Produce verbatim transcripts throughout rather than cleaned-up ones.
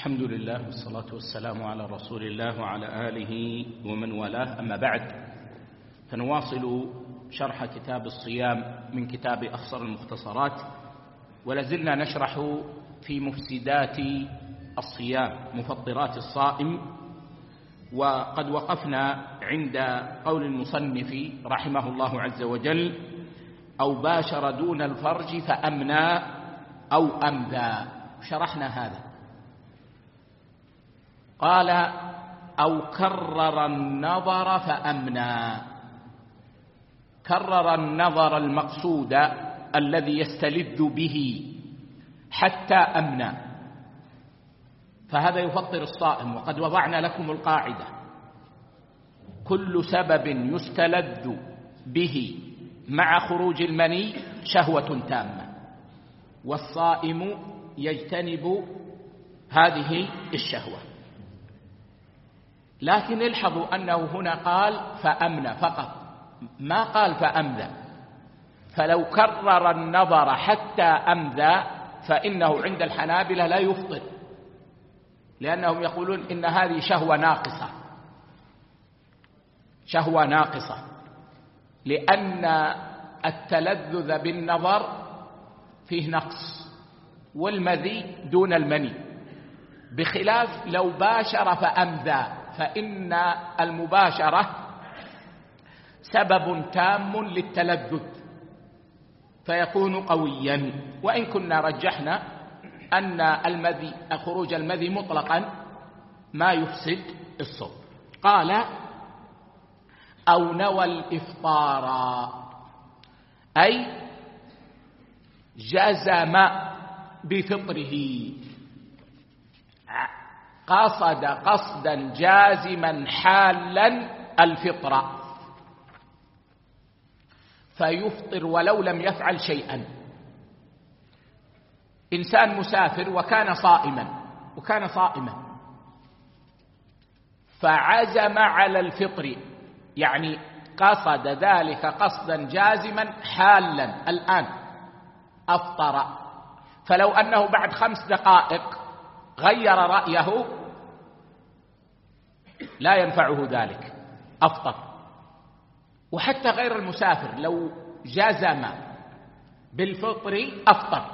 الحمد لله والصلاة والسلام على رسول الله وعلى آله ومن والاه، أما بعد، فنواصل شرح كتاب الصيام من كتاب أخصر المختصرات، ولازلنا نشرح في مفسدات الصيام، مفطرات الصائم. وقد وقفنا عند قول المصنف رحمه الله عز وجل: أو باشر دون الفرج فأمنى أو أمذى. شرحنا هذا. قال: أو كرر النظر فأمنى. كرر النظر المقصود الذي يستلذ به حتى أمنى، فهذا يفطر الصائم. وقد وضعنا لكم القاعدة: كل سبب يستلذ به مع خروج المني شهوة تامة، والصائم يجتنب هذه الشهوة. لكن الحظوا أنه هنا قال فأمنى فقط، ما قال فأمذى. فلو كرر النظر حتى أمذى فإنه عند الحنابلة لا يفطر، لأنهم يقولون إن هذه شهوة ناقصة، شهوة ناقصة، لأن التلذذ بالنظر فيه نقص، والمذي دون المني، بخلاف لو باشر فأمذى، فإن المباشرة سبب تام للتلذذ فيكون قويا. وإن كنا رجحنا أن المذي خروج المذي مطلقا ما يفسد الصوم. قال: أو نوى الإفطار، أي جزم بفطره، قصد قصدا جازما حالا الفطر، فيفطر ولو لم يفعل شيئا. إنسان مسافر وكان صائما وكان صائما فعزم على الفطر، يعني قصد ذلك قصدا جازما حالا الآن، أفطر. فلو أنه بعد خمس دقائق غير رأيه لا ينفعه ذلك، أفطر. وحتى غير المسافر لو جزم بالفطر أفطر.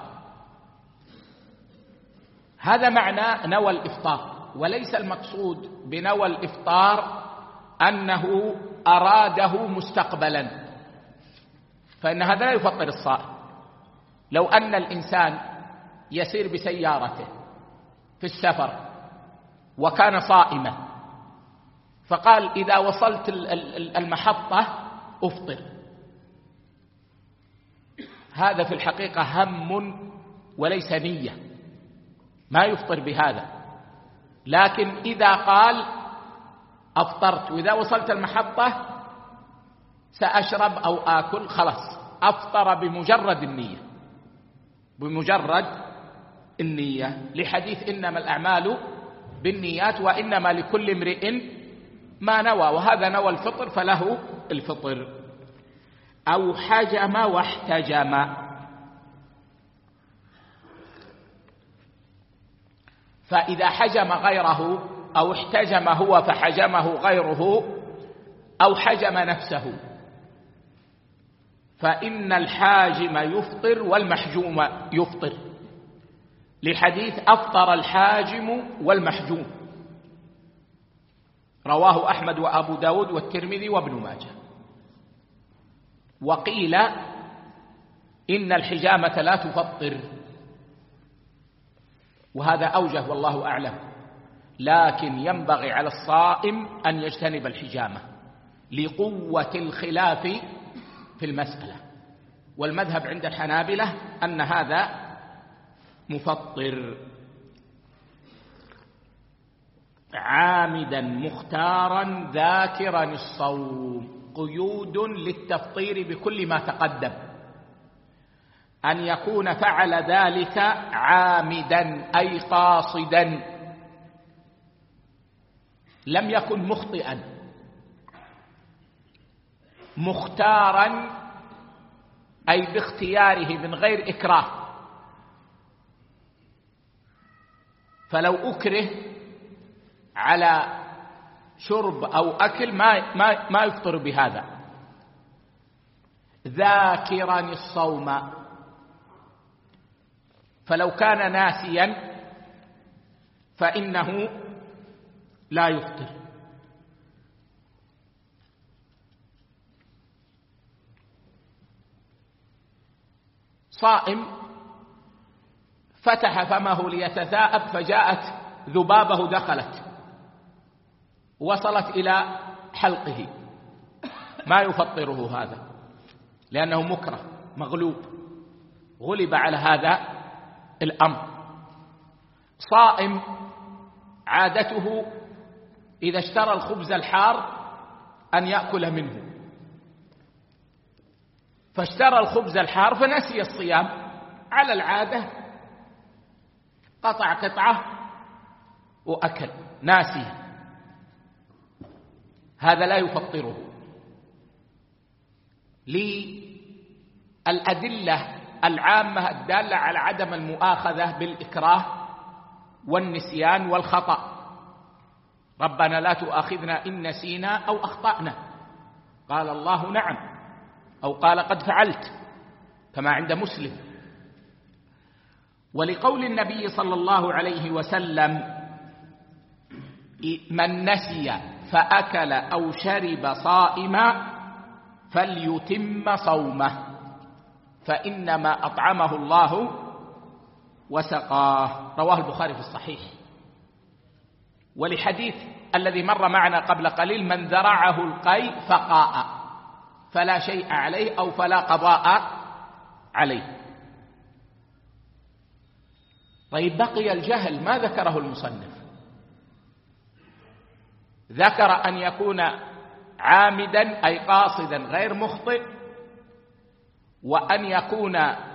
هذا معنى نوى الإفطار، وليس المقصود بنوى الإفطار أنه أراده مستقبلا، فإن هذا لا يفطر الصائم. لو أن الإنسان يسير بسيارته في السفر وكان صائما، فقال: إذا وصلت المحطة أفطر، هذا في الحقيقة هم وليس نية، ما يفطر بهذا. لكن إذا قال: أفطرت وإذا وصلت المحطة سأشرب أو آكل، خلاص أفطر بمجرد النية، بمجرد النية، لحديث إنما الأعمال بالنيات وإنما لكل امرئ ما نوى، وهذا نوى الفطر فله الفطر. أو حجم واحتجم، فإذا حجم غيره أو احتجم هو فحجمه غيره أو حجم نفسه، فإن الحاجم يفطر والمحجوم يفطر، لحديث أفطر الحاجم والمحجوم، رواه أحمد وأبو داود والترمذي وابن ماجه. وقيل إن الحجامة لا تفطر، وهذا أوجه والله أعلم، لكن ينبغي على الصائم أن يجتنب الحجامة لقوة الخلاف في المسألة. والمذهب عند الحنابلة أن هذا مفطر. عامدا مختارا ذاكرا الصوم، قيود للتفطير بكل ما تقدم: أن يكون فعل ذلك عامدا أي قاصدا، لم يكن مخطئا. مختارا أي باختياره من غير إكراه، فلو أكره على شرب أو أكل ما ما ما يفطر بهذا. ذاكرا الصوم، فلو كان ناسيا فإنه لا يفطر. صائم فتح فمه ليتثاءب فجاءت ذبابه دخلت وصلت إلى حلقه، ما يفطره هذا لأنه مكره مغلوب، غلب على هذا الأمر. صائم عادته إذا اشترى الخبز الحار أن يأكل منه، فاشترى الخبز الحار فنسي الصيام على العادة، قطع قطعة وأكل ناسي، هذا لا يفطره. للأدلة العامة الدالة على عدم المؤاخذة بالإكراه والنسيان والخطأ. ربنا لا تؤاخذنا إن نسينا أو أخطأنا، قال الله نعم، أو قال قد فعلت كما عند مسلم. ولقول النبي صلى الله عليه وسلم من نسي فأكل أو شرب صائما فليتم صومه فإنما أطعمه الله وسقاه، رواه البخاري في الصحيح. ولحديث الذي مر معنا قبل قليل من ذرعه القيء فقاء فلا شيء عليه أو فلا قضاء عليه. طيب بقي الجهل، ما ذكره المصنف؟ ذكر أن يكون عامدا أي قاصدا غير مخطئ، وأن يكون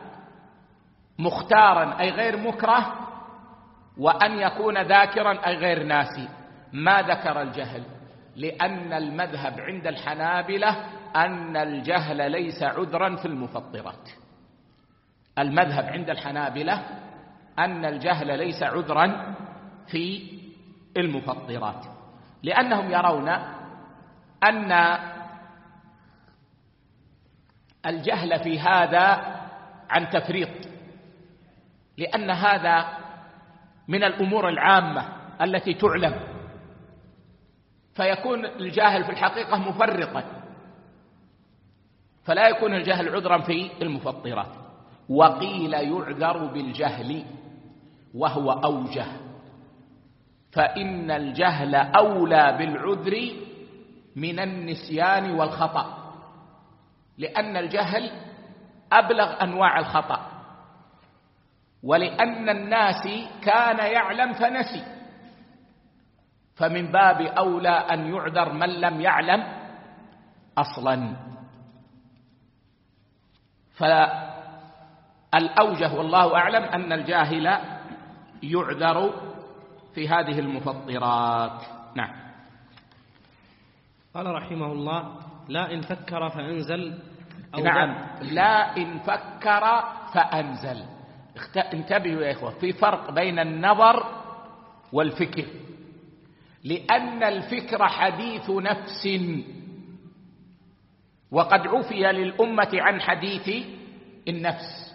مختارا أي غير مكره، وأن يكون ذاكرا أي غير ناسي. ما ذكر الجهل، لأن المذهب عند الحنابلة أن الجهل ليس عذرا في المفطرات. المذهب عند الحنابلة أن الجهل ليس عذرا في المفطرات، لأنهم يرون أن الجهل في هذا عن تفريط، لأن هذا من الأمور العامة التي تعلم، فيكون الجاهل في الحقيقة مفرطا، فلا يكون الجهل عذرا في المفطرات. وقيل يعذر بالجهل وهو أوجه، فإن الجهل أولى بالعذر من النسيان والخطأ، لأن الجهل أبلغ أنواع الخطأ، ولأن الناس كان يعلم فنسي، فمن باب أولى أن يعذر من لم يعلم أصلا. فالأوجه والله أعلم أن الجاهل يعذر في هذه المفطرات. نعم. قال رحمه الله: لا إن فكر فأنزل أو نعم، لا إن فكر فأنزل. انتبهوا يا إخوة، في فرق بين النظر والفكر، لأن الفكر حديث نفس، وقد عفي للأمة عن حديث النفس،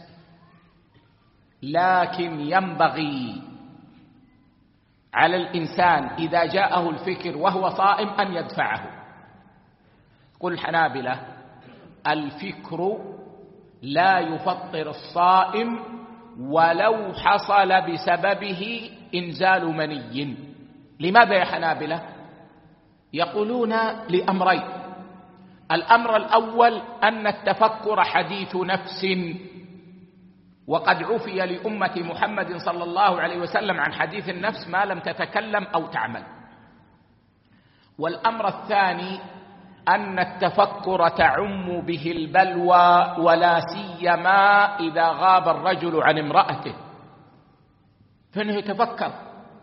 لكن ينبغي على الإنسان إذا جاءه الفكر وهو صائم أن يدفعه. قل الحنابلة: الفكر لا يفطر الصائم ولو حصل بسببه إنزال مني. لماذا يا حنابلة؟ يقولون لأمرين: الأمر الأول أن التفكر حديث نفس، وقد عفي لأمة محمد صلى الله عليه وسلم عن حديث النفس ما لم تتكلم أو تعمل. والأمر الثاني أن التفكر تعم به البلوى، ولا سيما إذا غاب الرجل عن امرأته فإنه يتفكر،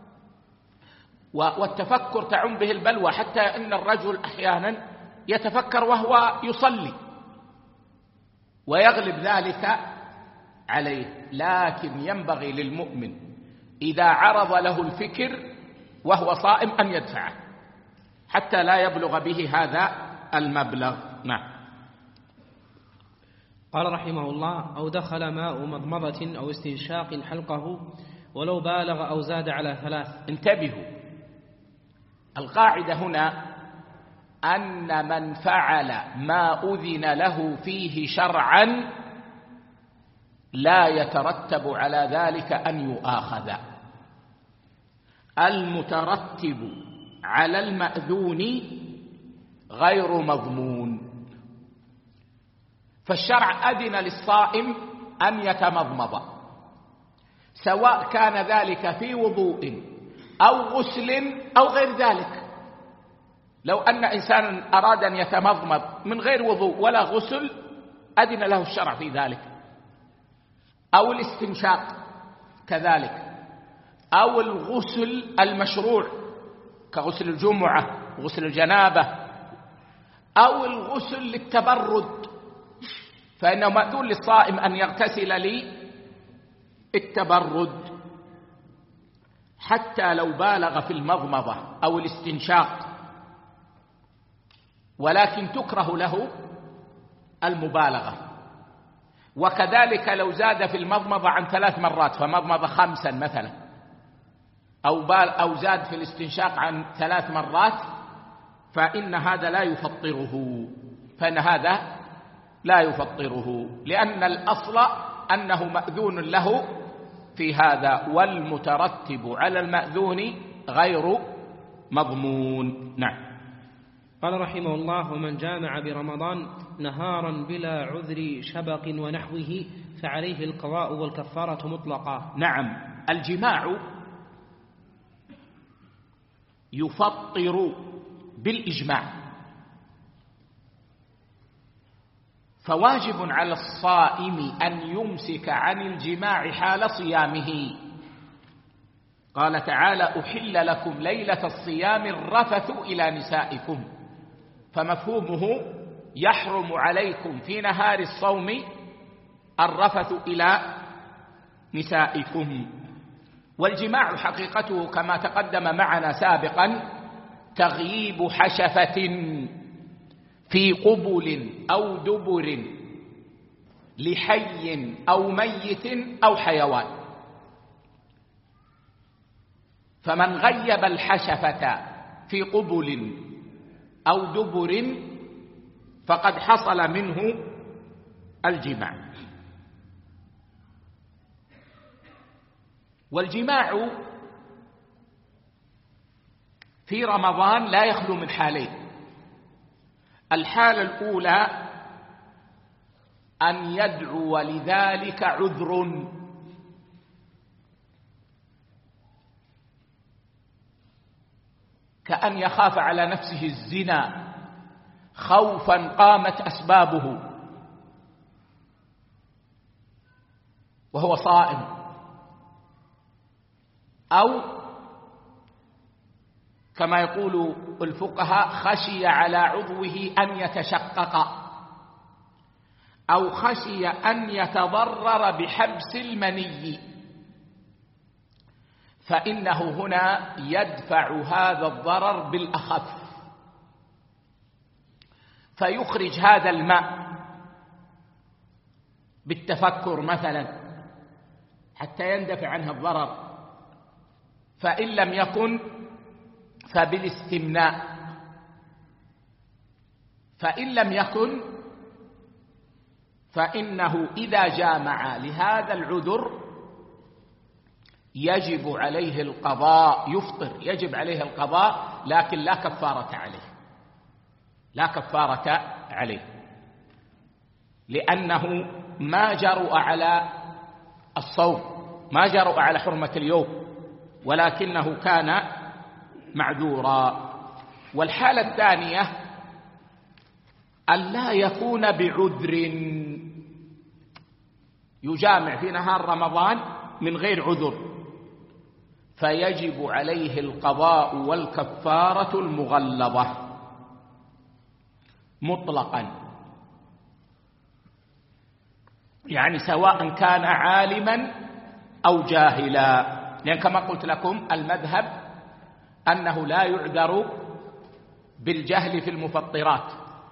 والتفكر تعم به البلوى، حتى إن الرجل أحيانا يتفكر وهو يصلي ويغلب ذلك عليه. لكن ينبغي للمؤمن إذا عرض له الفكر وهو صائم أن يدفعه حتى لا يبلغ به هذا المبلغ. نعم. قال رحمه الله: أو دخل ماء مضمضة أو استنشاق حلقه ولو بالغ أو زاد على ثلاث. انتبهوا، القاعدة هنا أن من فعل ما أذن له فيه شرعا لا يترتب على ذلك أن يؤاخذ. المترتب على المأذون غير مضمون. فالشرع أذن للصائم أن يتمضمض، سواء كان ذلك في وضوء أو غسل أو غير ذلك. لو أن إنسانا أراد أن يتمضمض من غير وضوء ولا غسل أذن له الشرع في ذلك، أو الاستنشاق كذلك، أو الغسل المشروع كغسل الجمعة وغسل الجنابة، أو الغسل للتبرد، فإنه مأذون للصائم أن يغتسل للتبرد حتى لو بالغ في المضمضة أو الاستنشاق، ولكن تكره له المبالغة. وكذلك لو زاد في المضمضة عن ثلاث مرات فمضمض خمسا مثلا، أو, بال أو زاد في الاستنشاق عن ثلاث مرات، فإن هذا لا يفطره فإن هذا لا يفطره لأن الأصل أنه مأذون له في هذا، والمترتب على المأذون غير مضمون. نعم. قال رحمه الله: ومن جامع برمضان نهارا بلا عذر شبق ونحوه فعليه القضاء والكفارة مطلقا. نعم، الجماع يفطر بالإجماع، فواجب على الصائم أن يمسك عن الجماع حال صيامه. قال تعالى: أحل لكم ليلة الصيام الرفث إلى نسائكم، فمفهومه يحرم عليكم في نهار الصوم الرفث إلى نسائكم. والجماع حقيقته كما تقدم معنا سابقا تغييب حشفة في قبل أو دبر لحي أو ميت أو حيوان. فمن غيب الحشفة في قبل أو دبر فقد حصل منه الجماع. والجماع في رمضان لا يخلو من حالين: الحالة الأولى أن يدعو لذلك عذر، كأن يخاف على نفسه الزنا خوفا قامت أسبابه وهو صائم، أو كما يقول الفقهاء خشي على عضوه أن يتشقق، أو خشي أن يتضرر بحبس المني، فإنه هنا يدفع هذا الضرر بالأخف، فيخرج هذا الماء بالتفكر مثلا حتى يندفع عنه الضرر، فإن لم يكن فبالاستمناء، فإن لم يكن فإنه إذا جامع لهذا العذر يجب عليه القضاء، يفطر يجب عليه القضاء، لكن لا كفارة عليه، لا كفارة عليه، لأنه ما جرؤ على الصوم، ما جرؤ على حرمة اليوم، ولكنه كان معذورا. والحالة الثانية أن لا يكون بعذر، يجامع في نهار رمضان من غير عذر، فيجب عليه القضاء والكفارة المغلظة مطلقا، يعني سواء كان عالما أو جاهلا. لأن كما قلت لكم المذهب أنه لا يعذر بالجهل في المفطرات،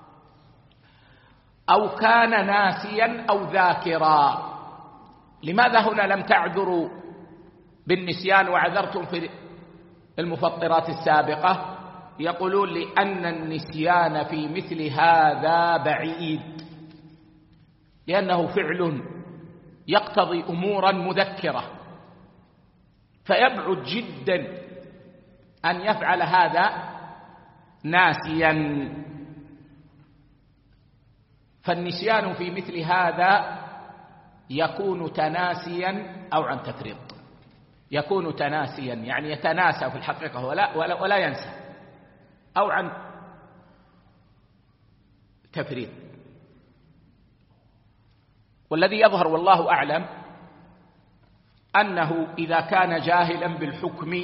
أو كان ناسيا أو ذاكرا. لماذا هنا لم تعذروا بالنسيان وعذرتم في المفطرات السابقة؟ يقولون لأن النسيان في مثل هذا بعيد، لأنه فعل يقتضي أمورا مذكرة، فيبعد جدا أن يفعل هذا ناسيا. فالنسيان في مثل هذا يكون تناسيا أو عن تفريط، يكون تناسيا يعني يتناسى في الحقيقة ولا, ولا, ولا ينسى، أو عن تفريط. والذي يظهر والله أعلم أنه إذا كان جاهلا بالحكم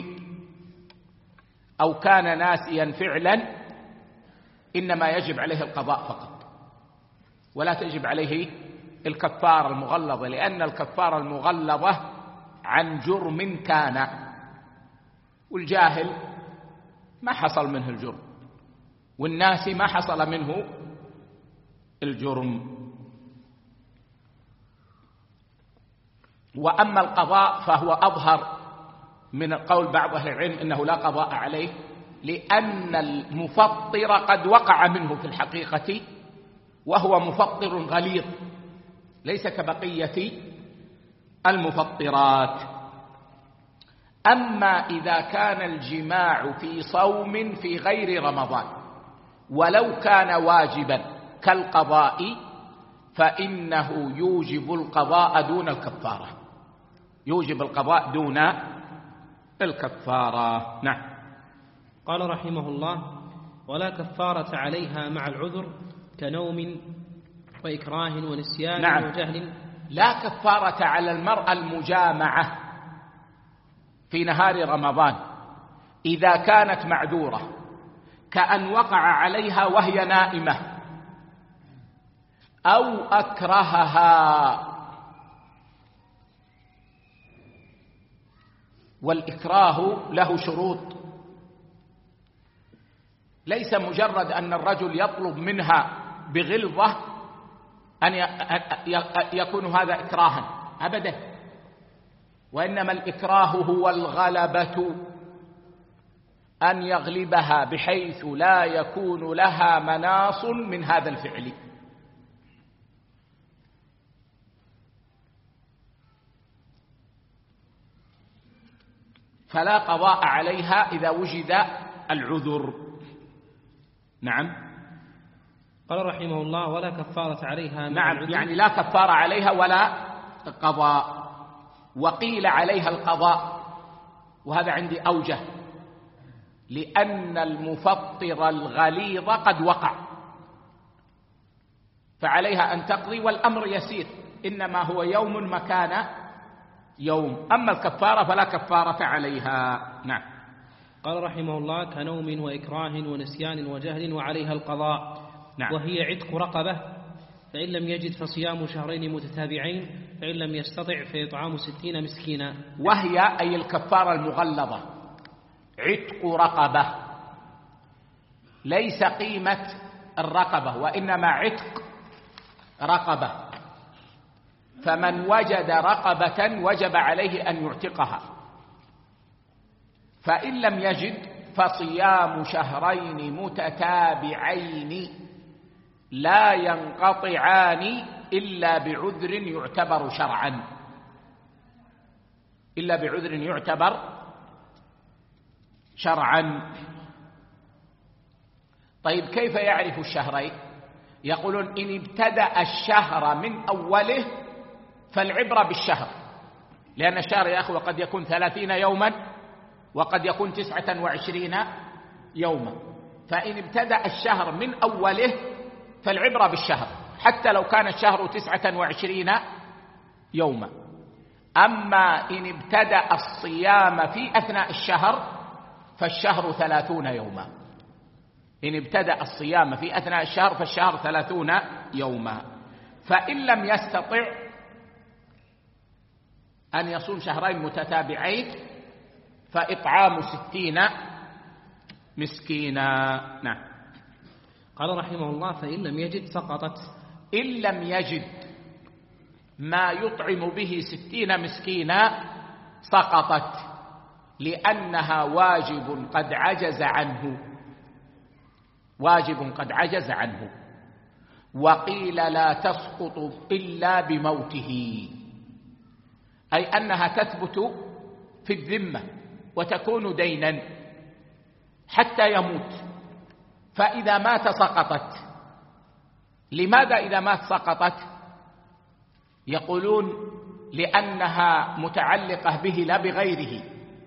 أو كان ناسيا فعلا إنما يجب عليه القضاء فقط، ولا تجب عليه الكفارة المغلظة، لأن الكفارة المغلظة عن جرم كان، والجاهل ما حصل منه الجرم، والناسي ما حصل منه الجرم. وأما القضاء فهو أظهر من قول بعض أهل العلم إنه لا قضاء عليه، لأن المفطر قد وقع منه في الحقيقة وهو مفطر غليظ ليس كبقية المفطرات. أما إذا كان الجماع في صوم في غير رمضان ولو كان واجبا كالقضاء فإنه يوجب القضاء دون الكفارة، يوجب القضاء دون الكفارة. نعم. قال رحمه الله: ولا كفارة عليها مع العذر كنوم وإكراه ونسيان نعم. وجهل. لا كفارة على المرأة المجامعة في نهار رمضان إذا كانت معذورة، كأن وقع عليها وهي نائمة أو أكرهها. والإكراه له شروط، ليس مجرد أن الرجل يطلب منها بغلظة أن يكون هذا إكراها أبدا، وإنما الإكراه هو الغلبة، أن يغلبها بحيث لا يكون لها مناص من هذا الفعل. فلا قضاء عليها إذا وجد العذر. نعم. قال رحمه الله: ولا كفارة عليها. نعم، يعني لا كفارة عليها ولا قضاء. وقيل عليها القضاء، وهذا عندي أوجه، لأن المفطر الغليظ قد وقع فعليها أن تقضي، والأمر يسير، إنما هو يوم مكان يوم. أما الكفارة فلا كفارة عليها. نعم. قال رحمه الله: كنوم وإكراه ونسيان وجهل وعليها القضاء. نعم. وهي عتق رقبة، فإن لم يجد فصيام شهرين متتابعين، فإن لم يستطع فإطعام ستين مسكينا. وهي أي الكفارة المغلظة عتق رقبة، ليس قيمة الرقبة وإنما عتق رقبة، فمن وجد رقبة وجب عليه أن يعتقها، فإن لم يجد فصيام شهرين متتابعين لا ينقطعان إلا بعذر يعتبر شرعا، إلا بعذر يعتبر شرعا. طيب كيف يعرف الشهرين؟ يقولون إن ابتدأ الشهر من أوله فالعبرة بالشهر، لأن الشهر يا أخوة قد يكون ثلاثين يوما وقد يكون تسعة وعشرين يوما، فإن ابتدأ الشهر من أوله فالعبرة بالشهر حتى لو كان الشهر تسعة وعشرين يوما. أما إن ابتدأ الصيام في أثناء الشهر فالشهر ثلاثون يوما، إن ابتدأ الصيام في أثناء الشهر فالشهر ثلاثون يوما. فإن لم يستطع أن يصوم شهرين متتابعين فإطعام ستين مسكينا. نعم. قال رحمه الله: فإن لم يجد سقطت. إن لم يجد ما يطعم به ستين مسكينا سقطت، لأنها واجب قد عجز عنه، واجب قد عجز عنه. وقيل لا تسقط إلا بموته، أي أنها تثبت في الذمة وتكون دينا حتى يموت، فإذا مات سقطت. لماذا إذا مات سقطت؟ يقولون لأنها متعلقة به لا بغيره.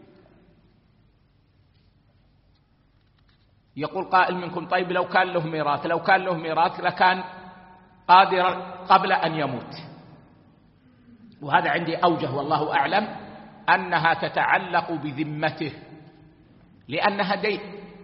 يقول قائل منكم: طيب لو كان له ميراث، لو كان له ميراث لكان قادرا قبل أن يموت. وهذا عندي أوجه والله أعلم أنها تتعلق بذمته، لأنها دين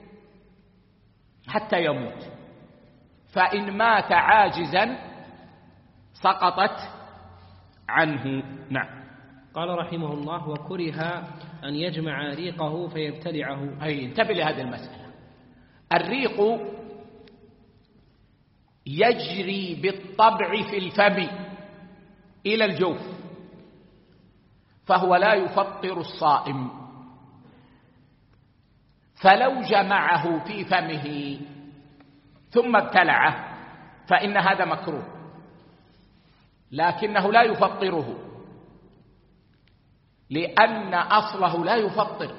حتى يموت، فإن مات عاجزا سقطت عنه. نعم. قال رحمه الله: وكره أن يجمع ريقه فيبتلعه. أي انتبه لهذه المسألة. الريق يجري بالطبع في الفم إلى الجوف، فهو لا يفطر الصائم، فلو جمعه في فمه ثم ابتلعه فإن هذا مكروه، لكنه لا يفطره، لأن أصله لا يفطر.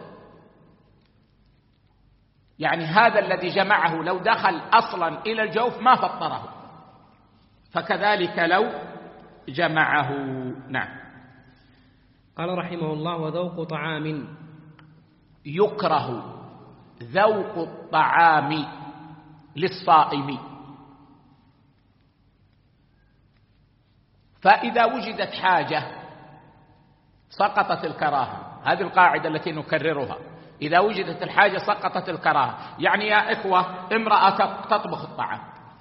يعني هذا الذي جمعه لو دخل أصلا إلى الجوف ما فطره، فكذلك لو جمعه. نعم. قال رحمه الله: وذوق طعام. يكره ذوق الطعام للصائم، فإذا وجدت حاجة سقطت الكراهة. هذه القاعدة التي نكررها: إذا وجدت الحاجة سقطت الكراهة. يعني يا إخوة، امرأة تطبخ الطعام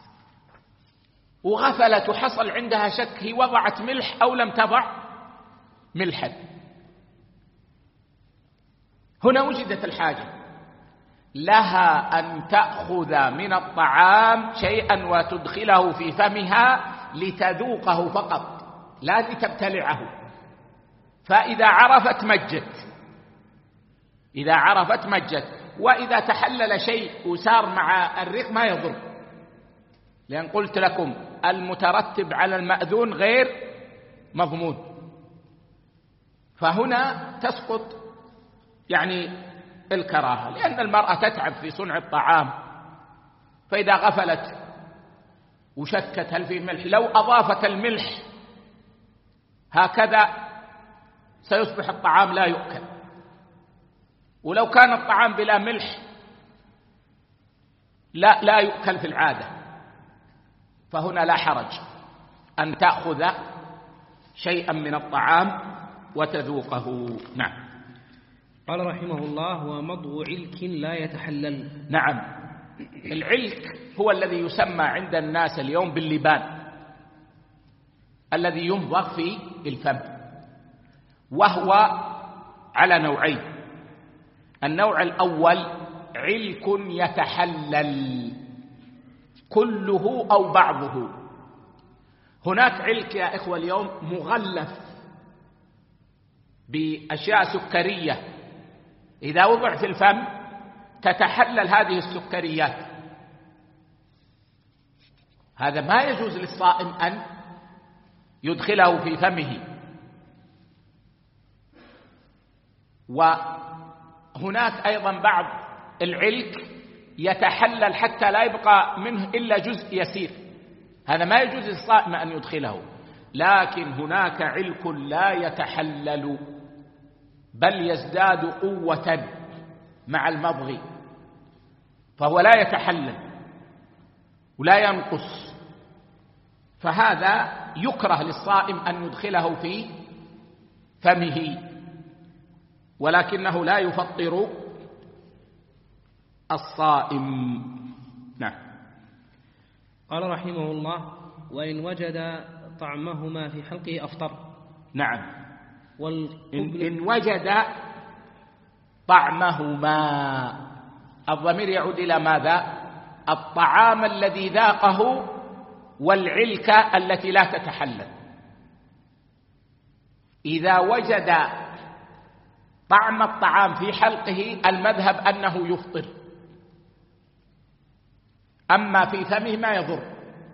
وغفلت وحصل عندها شك هي وضعت ملح أو لم تضع ملحا، هنا وجدت الحاجة، لها أن تأخذ من الطعام شيئا وتدخله في فمها لتذوقه فقط، لا لتبتلعه. فإذا عرفت مجت، إذا عرفت مجت. وإذا تحلل شيء وسار مع الريق ما يضر، لأن قلت لكم المترتب على المأذون غير مضمون، فهنا تسقط يعني الكراهة، لأن المرأة تتعب في صنع الطعام، فإذا غفلت وشكت هل فيه ملح، لو أضافت الملح هكذا سيصبح الطعام لا يؤكل. ولو كان الطعام بلا ملح لا لا يؤكل في العادة، فهنا لا حرج أن تأخذ شيئا من الطعام وتذوقه. نعم. قال رحمه الله: ومضغ علك لا يتحلل. نعم. العلك هو الذي يسمى عند الناس اليوم باللبان، الذي يمضغ في الفم، وهو على نوعين. النوع الأول علك يتحلل كله أو بعضه. هناك علك يا إخوة اليوم مغلف بأشياء سكرية، إذا وضع في الفم تتحلل هذه السكريات. هذا ما يجوز للصائم أن يدخله في فمه. وهناك أيضا بعض العلك يتحلل حتى لا يبقى منه إلا جزء يسير، هذا ما يجوز للصائم أن يدخله. لكن هناك علك لا يتحلل، بل يزداد قوة مع المضغ، فهو لا يتحلل ولا ينقص، فهذا يكره للصائم أن يدخله في فمه، ولكنه لا يفطر الصائم. نعم. قال رحمه الله: وإن وجد طعمهما في حلقه أفطر. نعم. والقبل إن, إن وجد طعمهما. الضمير يعود إلى ماذا؟ الطعام الذي ذاقه والعلكة التي لا تتحلل. إذا وجد طعم الطعام في حلقه المذهب أنه يفطر، أما في فمه ما يضر.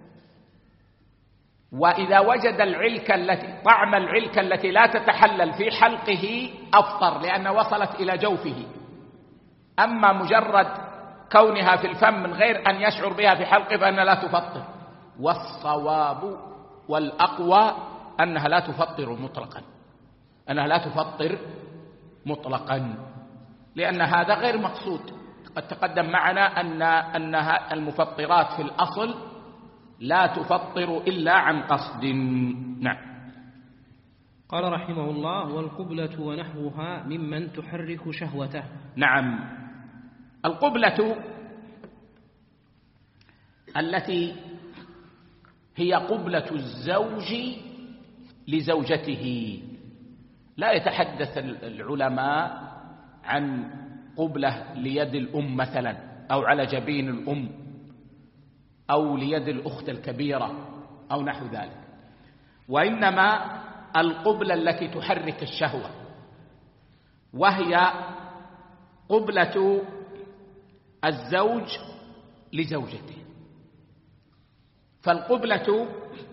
وإذا وجد العلكة التي طعم العلكة التي لا تتحلل في حلقه أفطر، لأن وصلت إلى جوفه. أما مجرد كونها في الفم من غير أن يشعر بها في حلقه فإنها لا تفطر. والصواب والأقوى أنها لا تفطر مطلقا، أنها لا تفطر مطلقا، لأن هذا غير مقصود. قد تقدم معنا أن أنها المفطرات في الأصل لا تفطر إلا عن قصد. نعم. قال رحمه الله: والقبلة ونحوها ممن تحرك شهوته. نعم، القبلة التي هي قبلة الزوج لزوجته. لا يتحدث العلماء عن قبلة ليد الأم مثلا، أو على جبين الأم، أو ليد الأخت الكبيرة أو نحو ذلك، وإنما القبلة التي تحرك الشهوة، وهي قبلة الزوج لزوجته. فالقبلة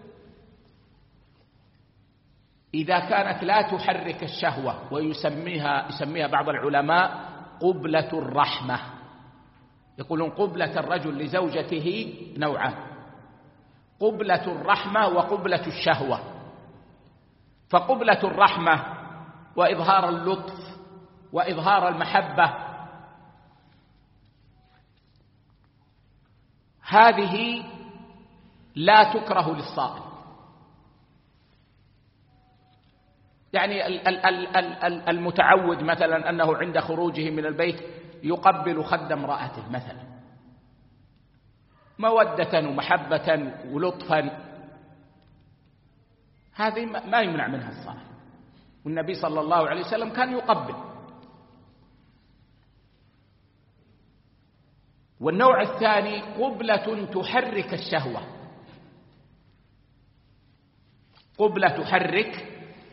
إذا كانت لا تحرك الشهوة ويسميها يسميها بعض العلماء قبلة الرحمة. يقولون قبلة الرجل لزوجته نوعان: قبلة الرحمة وقبلة الشهوة. فقبلة الرحمة وإظهار اللطف وإظهار المحبة هذه لا تكره للصائم. يعني المتعود مثلا أنه عند خروجه من البيت يقبل خد امرأته مثلا مودة ومحبة ولطفا، هذه ما يمنع منها الصائم، والنبي صلى الله عليه وسلم كان يقبل. والنوع الثاني قبلة تحرك الشهوة، قبلة تحرك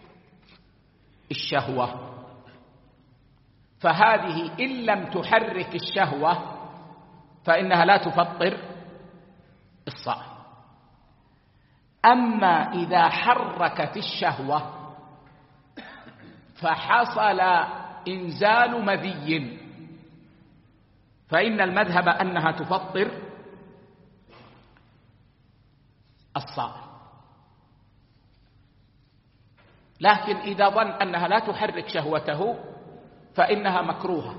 الشهوة، فهذه إن لم تحرك الشهوة فإنها لا تفطر الصائم. أما إذا حركت الشهوة فحصل إنزال مذي فإن المذهب أنها تفطر الصائم. لكن إذا ظن أنها لا تحرك شهوته فإنها مكروهة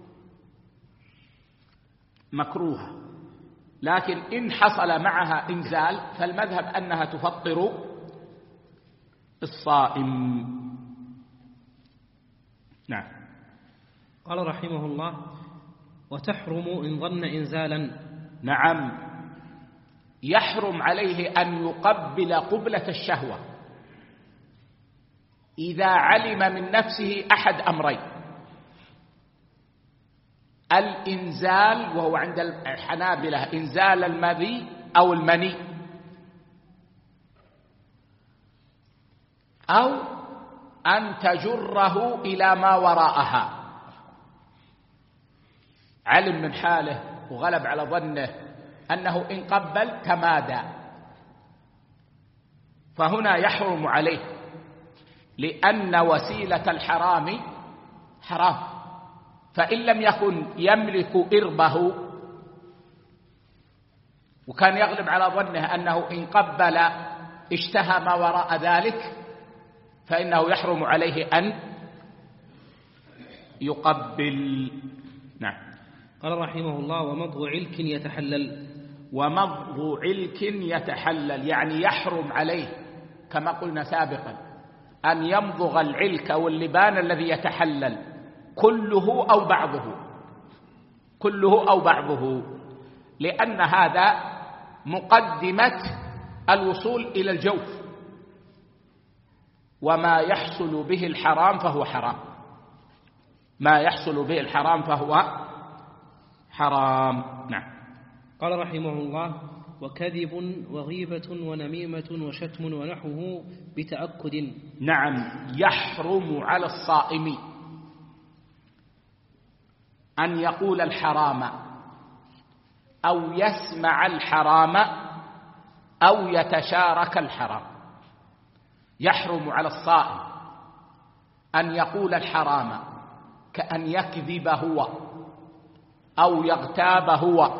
مكروهة لكن إن حصل معها إنزال فالمذهب أنها تفطر الصائم. نعم. قال رحمه الله: وتحرم إن ظن إنزالا. نعم، يحرم عليه أن يقبل قبلة الشهوة إذا علم من نفسه أحد أمرين: الإنزال، وهو عند الحنابلة إنزال المذي أو المني، أو أن تجره إلى ما وراءها. علم من حاله وغلب على ظنه أنه إن قبل تمادى، فهنا يحرم عليه، لأن وسيلة الحرام حرام. فإن لم يكن يملك إربه وكان يغلب على ظنه أنه إن قبل اشتهى ما وراء ذلك فإنه يحرم عليه أن يقبل. نعم. قال رحمه الله: ومضغ علك يتحلل. ومضغ علك يتحلل يعني يحرم عليه كما قلنا سابقا أن يمضغ العلك واللبان الذي يتحلل كله أو بعضه كله أو بعضه لأن هذا مقدمة الوصول إلى الجوف، وما يحصل به الحرام فهو حرام. ما يحصل به الحرام فهو حرام. نعم. قال رحمه الله: وكذب وغيبة ونميمة وشتم ونحوه بتأكد. نعم، يحرم على الصائم أن يقول الحرام أو يسمع الحرام أو يتشارك الحرام. يحرم على الصائم أن يقول الحرام كأن يكذب هو أو يغتاب هو،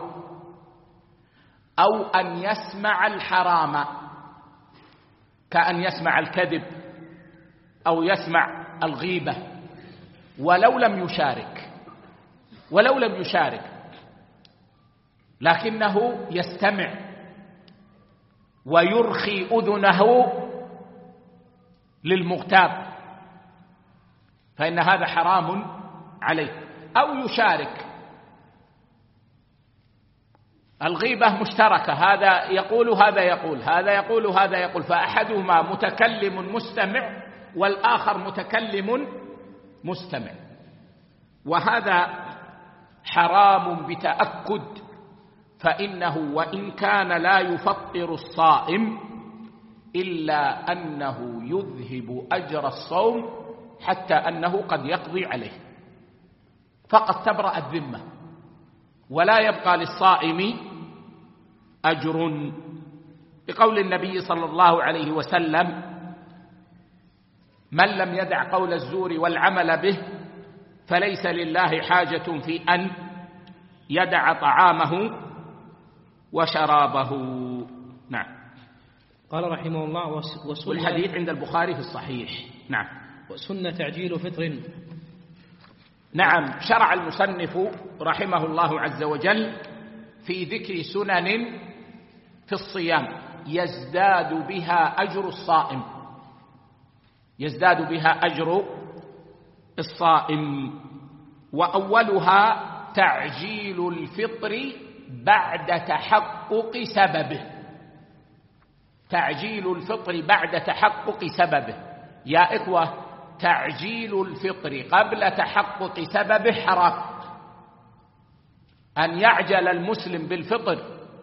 أو أن يسمع الحرام كأن يسمع الكذب أو يسمع الغيبة، ولو لم يشارك ولو لم يشارك لكنه يستمع ويرخي أذنه للمغتاب، فإن هذا حرام عليه. أو يشارك، الغيبة مشتركة، هذا يقول هذا يقول هذا يقول هذا يقول، فأحدهما متكلم مستمع والآخر متكلم مستمع، وهذا حرام بتأكد، فإنه وإن كان لا يفطر الصائم إلا أنه يذهب أجر الصوم، حتى أنه قد يقضي عليه، فقد تبرأ الذمة ولا يبقى للصائم أجر، بقول النبي صلى الله عليه وسلم: من لم يدع قول الزور والعمل به فليس لله حاجة في أن يدع طعامه وشرابه. نعم. قال رحمه الله: وسنة، والحديث عند البخاري في الصحيح. نعم. وسنة تعجيل فطر. نعم، شرع المصنف رحمه الله عز وجل في ذكر سنن في الصيام يزداد بها أجر الصائم، يزداد بها أجر الصائم، وأولها تعجيل الفطر بعد تحقق سببه. تعجيل الفطر بعد تحقق سببه. يا إخوة، تعجيل الفطر قبل تحقق سببه حرام. أن يعجل المسلم بالفطر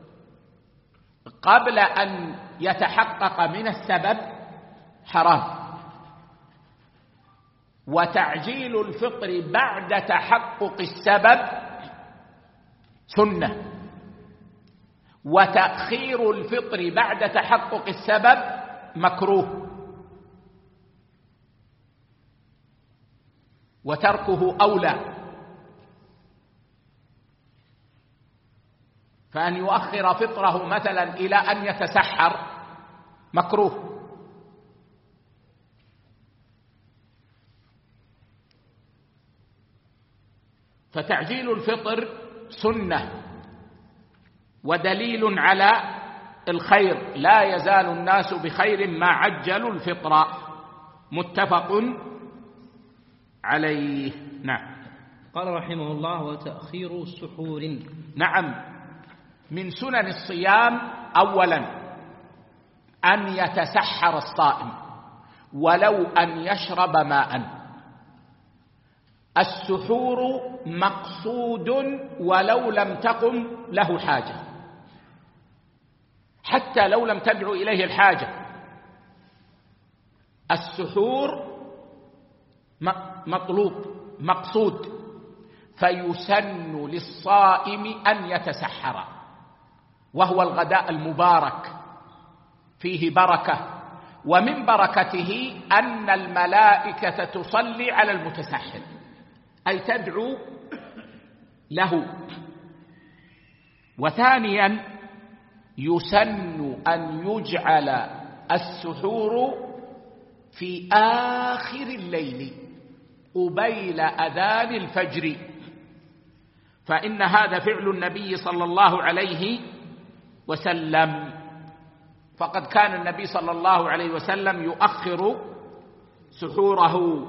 قبل أن يتحقق من السبب حرام، وتعجيل الفطر بعد تحقق السبب سنة، وتأخير الفطر بعد تحقق السبب مكروه، وتركه أولى. فأن يؤخر فطره مثلا إلى أن يتسحر مكروه. فتعجيل الفطر سنة ودليل على الخير، لا يزال الناس بخير ما عجلوا الفطر، متفق عليه. نعم. قال رحمه الله: وتأخير سحور. نعم، من سنن الصيام أولا أن يتسحر الصائم ولو أن يشرب ماء. السحور مقصود ولو لم تقم له حاجة، حتى لو لم تدعو إليه الحاجة. السحور مطلوب مقصود، فيسن للصائم أن يتسحر، وهو الغداء المبارك فيه بركة، ومن بركته أن الملائكة تصلي على المتسحر، أي تدعو له. وثانيا يسن أن يجعل السحور في آخر الليل قبيل أذان الفجر، فإن هذا فعل النبي صلى الله عليه وسلم، فقد كان النبي صلى الله عليه وسلم يؤخر سحوره.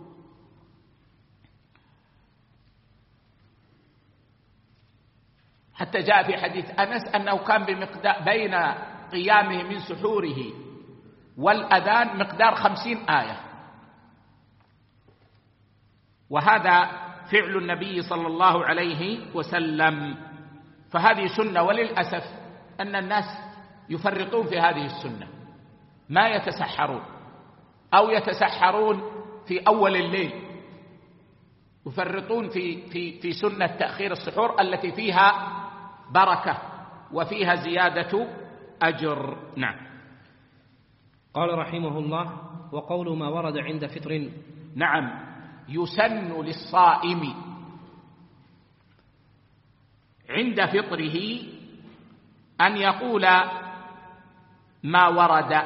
حتى جاء في حديث أنس أنه كان بمقدار بين قيامه من سحوره والأذان مقدار خمسين آية، وهذا فعل النبي صلى الله عليه وسلم، فهذه سنة. وللأسف أن الناس يفرطون في هذه السنة، ما يتسحرون أو يتسحرون في أول الليل، يفرطون في في في سنة تأخير السحور التي فيها بركة وفيها زيادة أجر. نعم. قال رحمه الله: وقول ما ورد عند فطر. نعم، يسن للصائم عند فطره أن يقول ما ورد،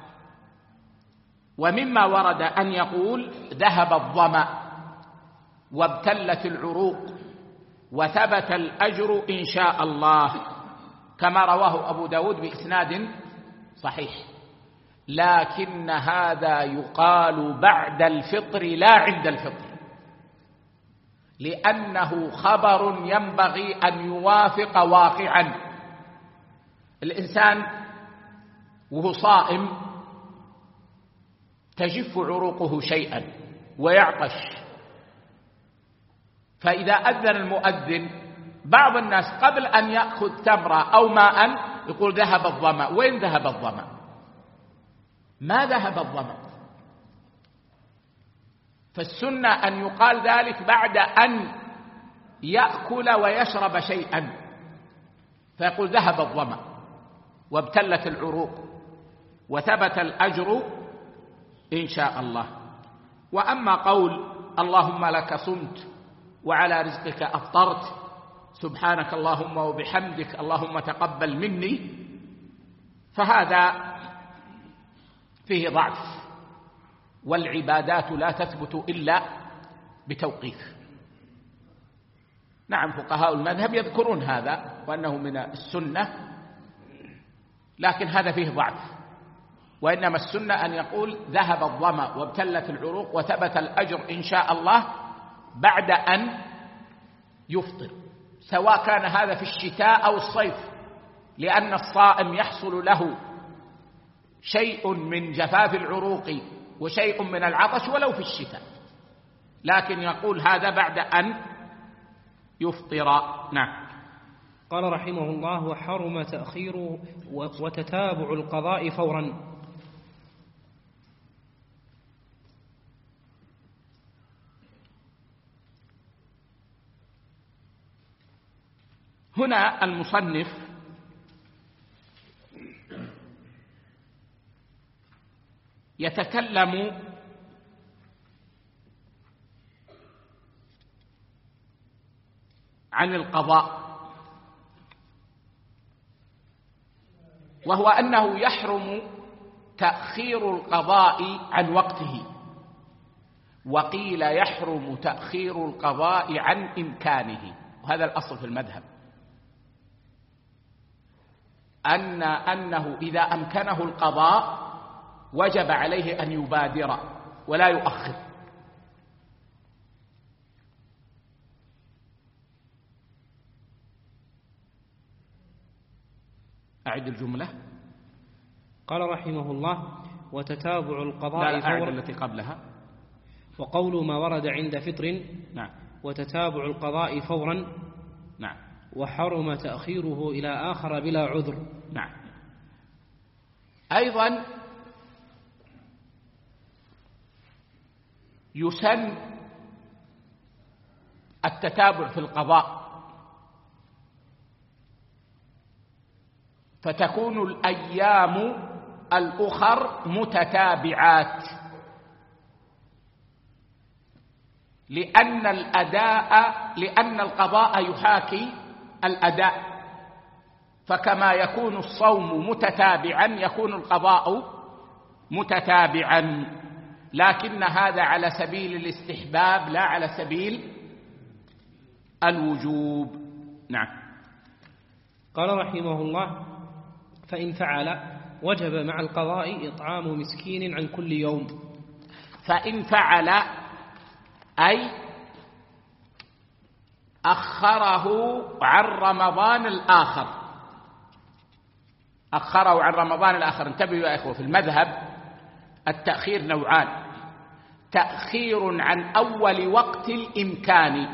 ومما ورد أن يقول ذهب الظمأ وابتلت العروق وثبت الأجر إن شاء الله، كما رواه أبو داود بإسناد صحيح. لكن هذا يقال بعد الفطر لا عند الفطر، لأنه خبر ينبغي أن يوافق واقعا. الإنسان وهو صائم تجف عروقه شيئا ويعطش، فإذا أذن المؤذن بعض الناس قبل أن يأخذ تمرة أو ماء يقول ذهب الظمأ. وين ذهب الظمأ؟ ما ذهب الظمأ. فالسنة أن يقال ذلك بعد أن يأكل ويشرب شيئا، فيقول ذهب الظمأ وابتلت العروق وثبت الأجر إن شاء الله. وأما قول اللهم لك صمت وعلى رزقك أفطرت، سبحانك اللهم وبحمدك اللهم تقبل مني، فهذا فيه ضعف، والعبادات لا تثبت إلا بتوقيف. نعم، فقهاء المذهب يذكرون هذا وأنه من السنة، لكن هذا فيه ضعف، وإنما السنة أن يقول ذهب الظمأ وابتلت العروق وثبت الأجر إن شاء الله بعد أن يفطر، سواء كان هذا في الشتاء أو الصيف، لأن الصائم يحصل له شيء من جفاف العروق وشيء من العطش ولو في الشتاء، لكن يقول هذا بعد أن يفطر. نعم. قال رحمه الله: وحرم تأخير وتتابع القضاء فورا. هنا المصنف يتكلم عن القضاء، وهو أنه يحرم تأخير القضاء عن وقته، وقيل يحرم تأخير القضاء عن إمكانه، وهذا الأصل في المذهب، أن أنه إذا أمكنه القضاء وجب عليه أن يبادر ولا يؤخر. أعد الجملة. قال رحمه الله: وتتابع القضاء لا فورا. التي قبلها. وقول ما ورد عند فطر. نعم. وتتابع القضاء فورا. نعم. وحرم تأخيره إلى آخر بلا عذر. نعم. أيضا يسن التتابع في القضاء، فتكون الأيام الأخر متتابعات، لأن الأداء لأن القضاء يحاكي الأداء، فكما يكون الصوم متتابعا يكون القضاء متتابعا، لكن هذا على سبيل الاستحباب لا على سبيل الوجوب. نعم. قال رحمه الله: فإن فعل وجب مع القضاء إطعام مسكين عن كل يوم. فإن فعل أي أخره عن رمضان الآخر، أخره عن رمضان الآخر. انتبهوا يا إخوة، في المذهب التأخير نوعان: تأخير عن أول وقت الإمكان،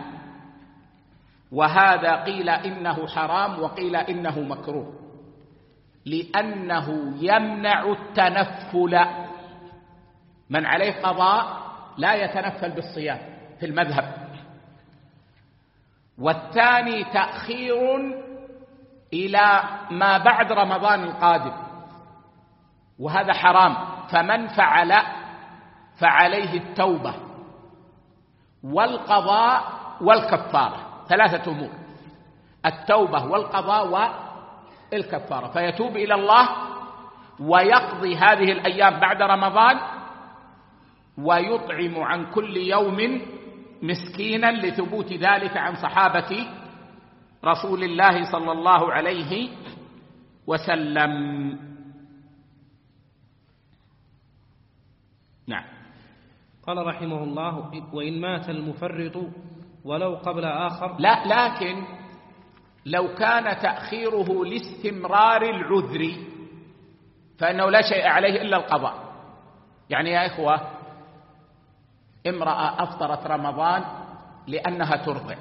وهذا قيل إنه حرام وقيل إنه مكروه، لأنه يمنع التنفل. من عليه قضاء لا يتنفل بالصيام في المذهب. والثاني تأخير إلى ما بعد رمضان القادم، وهذا حرام. فمن فعل فعليه التوبة والقضاء والكفارة، ثلاثة أمور: التوبة والقضاء والكفارة. فيتوب إلى الله ويقضي هذه الأيام بعد رمضان، ويطعم عن كل يوم مسكينا، لثبوت ذلك عن صحابة رسول الله صلى الله عليه وسلم. نعم. قال رحمه الله: وإن مات المفرط ولو قبل آخر. لا، لكن لو كان تأخيره لاستمرار العذر فإنه لا شيء عليه إلا القضاء. يعني يا إخوة، امرأة أفطرت رمضان لأنها ترضع،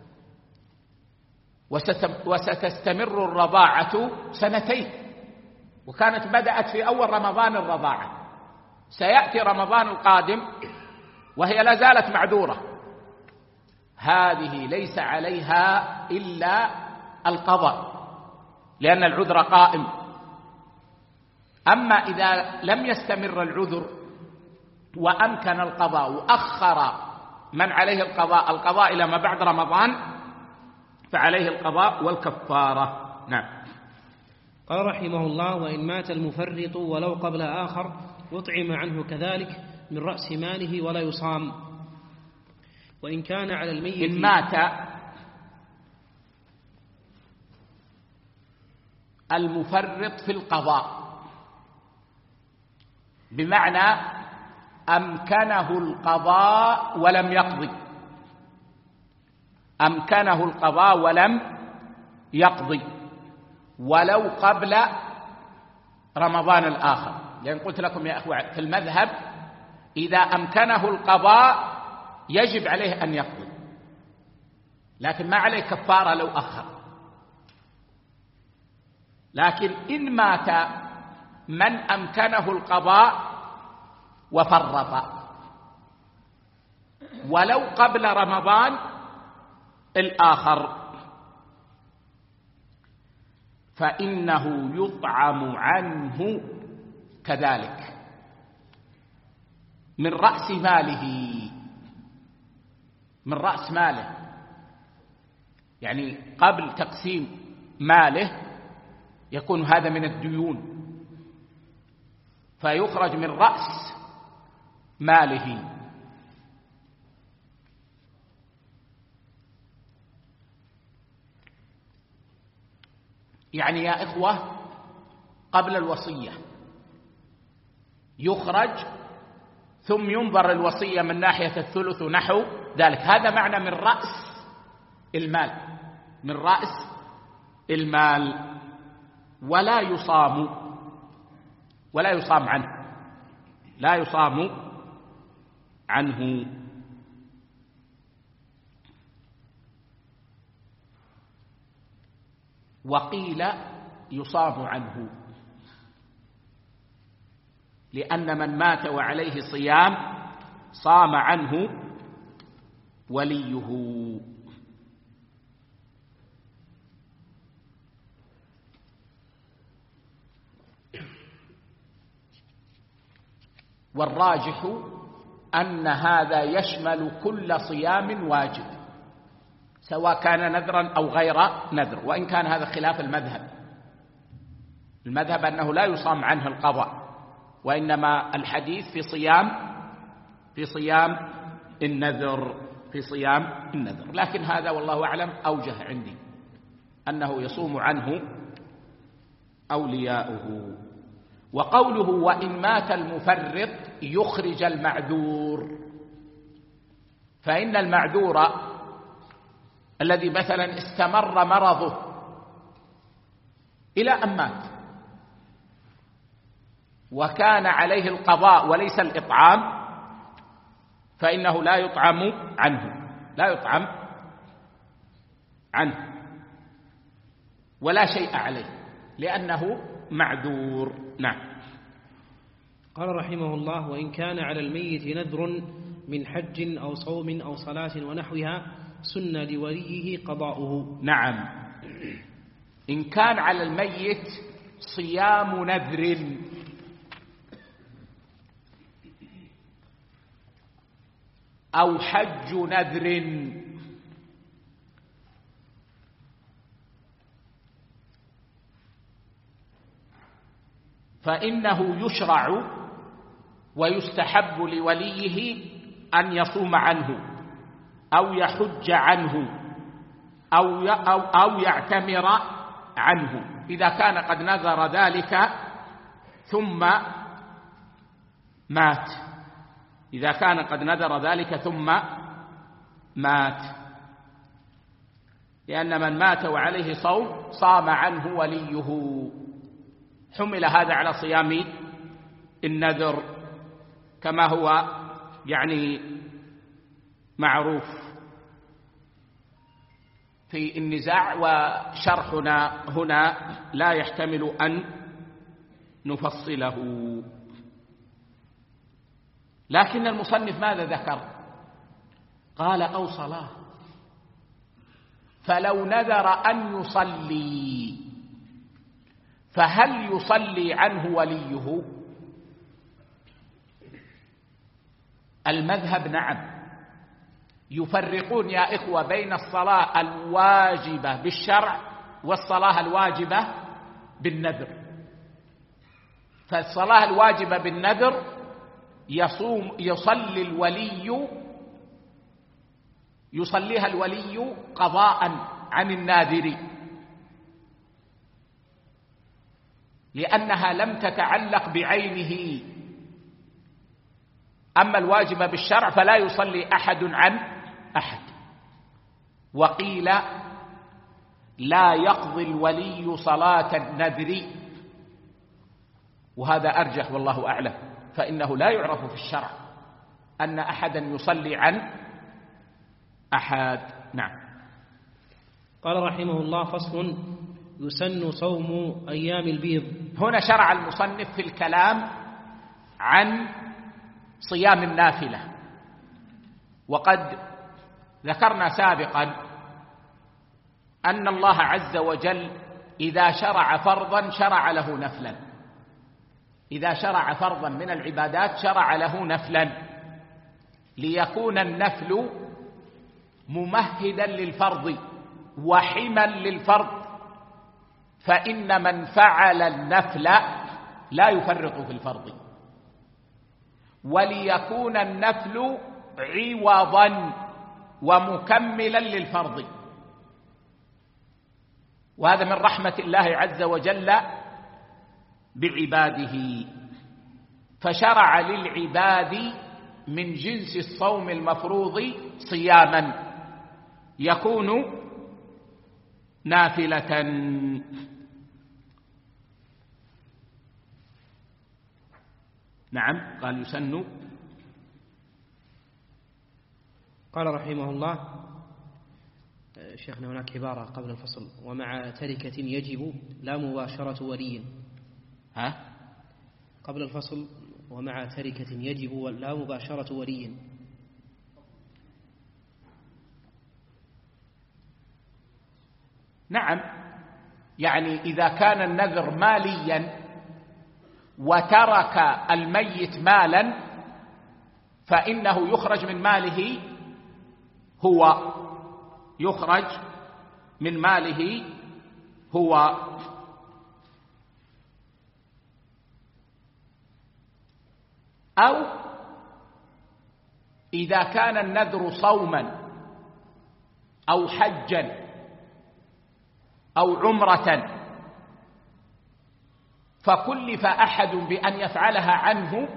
وستستمر الرضاعة سنتين، وكانت بدأت في أول رمضان الرضاعة، سيأتي رمضان القادم وهي لا زالت معذورة، هذه ليس عليها إلا القضاء لأن العذر قائم. أما إذا لم يستمر العذر وأمكن القضاء وأخر من عليه القضاء القضاء إلى ما بعد رمضان فعليه القضاء والكفارة. نعم. قال رحمه الله: وإن مات المفرط ولو قبل آخر يطعم عنه كذلك من رأس ماله ولا يصام. وإن كان على الميت إن مات المفرط في القضاء، بمعنى أمكنه القضاء ولم يقضي، أمكنه القضاء ولم يقضي ولو قبل رمضان الآخر. لأن قلت لكم يا أخوة في المذهب إذا أمكنه القضاء يجب عليه أن يقضي، لكن ما عليه كفارة لو أخر. لكن إن مات من أمكنه القضاء وفرط ولو قبل رمضان الآخر فإنه يطعم عنه كذلك من رأس ماله، من رأس ماله، يعني قبل تقسيم ماله يكون هذا من الديون، فيخرج من رأس ماله. يعني يا إخوة قبل الوصية يخرج، ثم ينظر الوصية من ناحية الثلث نحو ذلك. هذا معنى من رأس المال، من رأس المال. ولا يصام، ولا يصام عنه، لا يصام عنه. وقيل يصام عنه، لأن من مات وعليه صيام صام عنه وليه. والراجح أن هذا يشمل كل صيام واجب سواء كان نذرا أو غير نذر، وإن كان هذا خلاف المذهب. المذهب أنه لا يصام عنه القضاء، وإنما الحديث في صيام في صيام النذر في صيام النذر. لكن هذا والله أعلم أوجه عندي، أنه يصوم عنه أولياؤه. وقوله وإن مات المفرط يخرج المعذور، فإن المعذور الذي مثلا استمر مرضه إلى أن مات وكان عليه القضاء وليس الإطعام، فإنه لا يطعم عنه، لا يطعم عنه ولا شيء عليه لأنه معذور. نعم. قال رحمه الله: وإن كان على الميت نذر من حج أو صوم أو صلاة ونحوها سن لوليه قضاؤه. نعم، إن كان على الميت صيام نذر أو حج نذر فإنه يشرع ويستحب لوليه أن يصوم عنه أو يحج عنه أو أو يعتمر عنه إذا كان قد نذر ذلك ثم مات، إذا كان قد نذر ذلك ثم مات، لأن من مات وعليه صوم صام عنه وليه. حمل هذا على صيام النذر كما هو يعني معروف في النزاع، وشرحنا هنا لا يحتمل أن نفصله. لكن المصنف ماذا ذكر؟ قال: أو صلاة، فلو نذر أن يصلي فهل يصلي عنه وليه؟ المذهب نعم، يفرقون يا إخوة بين الصلاة الواجبة بالشرع والصلاة الواجبة بالنذر. فالصلاة الواجبة بالنذر يصوم يصلي الولي يصليها الولي قضاء عن الناذر، لأنها لم تتعلق بعينه. أما الواجب بالشرع فلا يصلي أحد عن أحد. وقيل لا يقضي الولي صلاة النذر، وهذا أرجح والله أعلم، فإنه لا يعرف في الشرع أن أحدا يصلي عن أحد. نعم. قال رحمه الله: فصل: يسن صوم أيام البيض. هنا شرع المصنف في الكلام عن صيام النافلة، وقد ذكرنا سابقا أن الله عز وجل إذا شرع فرضا شرع له نفلا، إذا شرع فرضا من العبادات شرع له نفلا، ليكون النفل ممهدا للفرض وحما للفرض، فإن من فعل النفل لا يفرط في الفرض، وليكون النفل عوضا ومكملا للفرض. وهذا من رحمة الله عز وجل بعباده، فشرع للعباد من جنس الصوم المفروض صياما يكون نافلة. نعم. قال يسن. قال رحمه الله: شيخنا هناك عبارة قبل الفصل: ومع تركة يجب لا مباشرة ولي. ها؟ قبل الفصل: ومع تركة يجب لا مباشرة ولي. نعم، يعني إذا كان النذر ماليا وترك الميت مالا فإنه يخرج من ماله، هو يخرج من ماله هو. أو إذا كان النذر صوما أو حجا أو عمرة فكلف أحد بأن يفعلها عنه،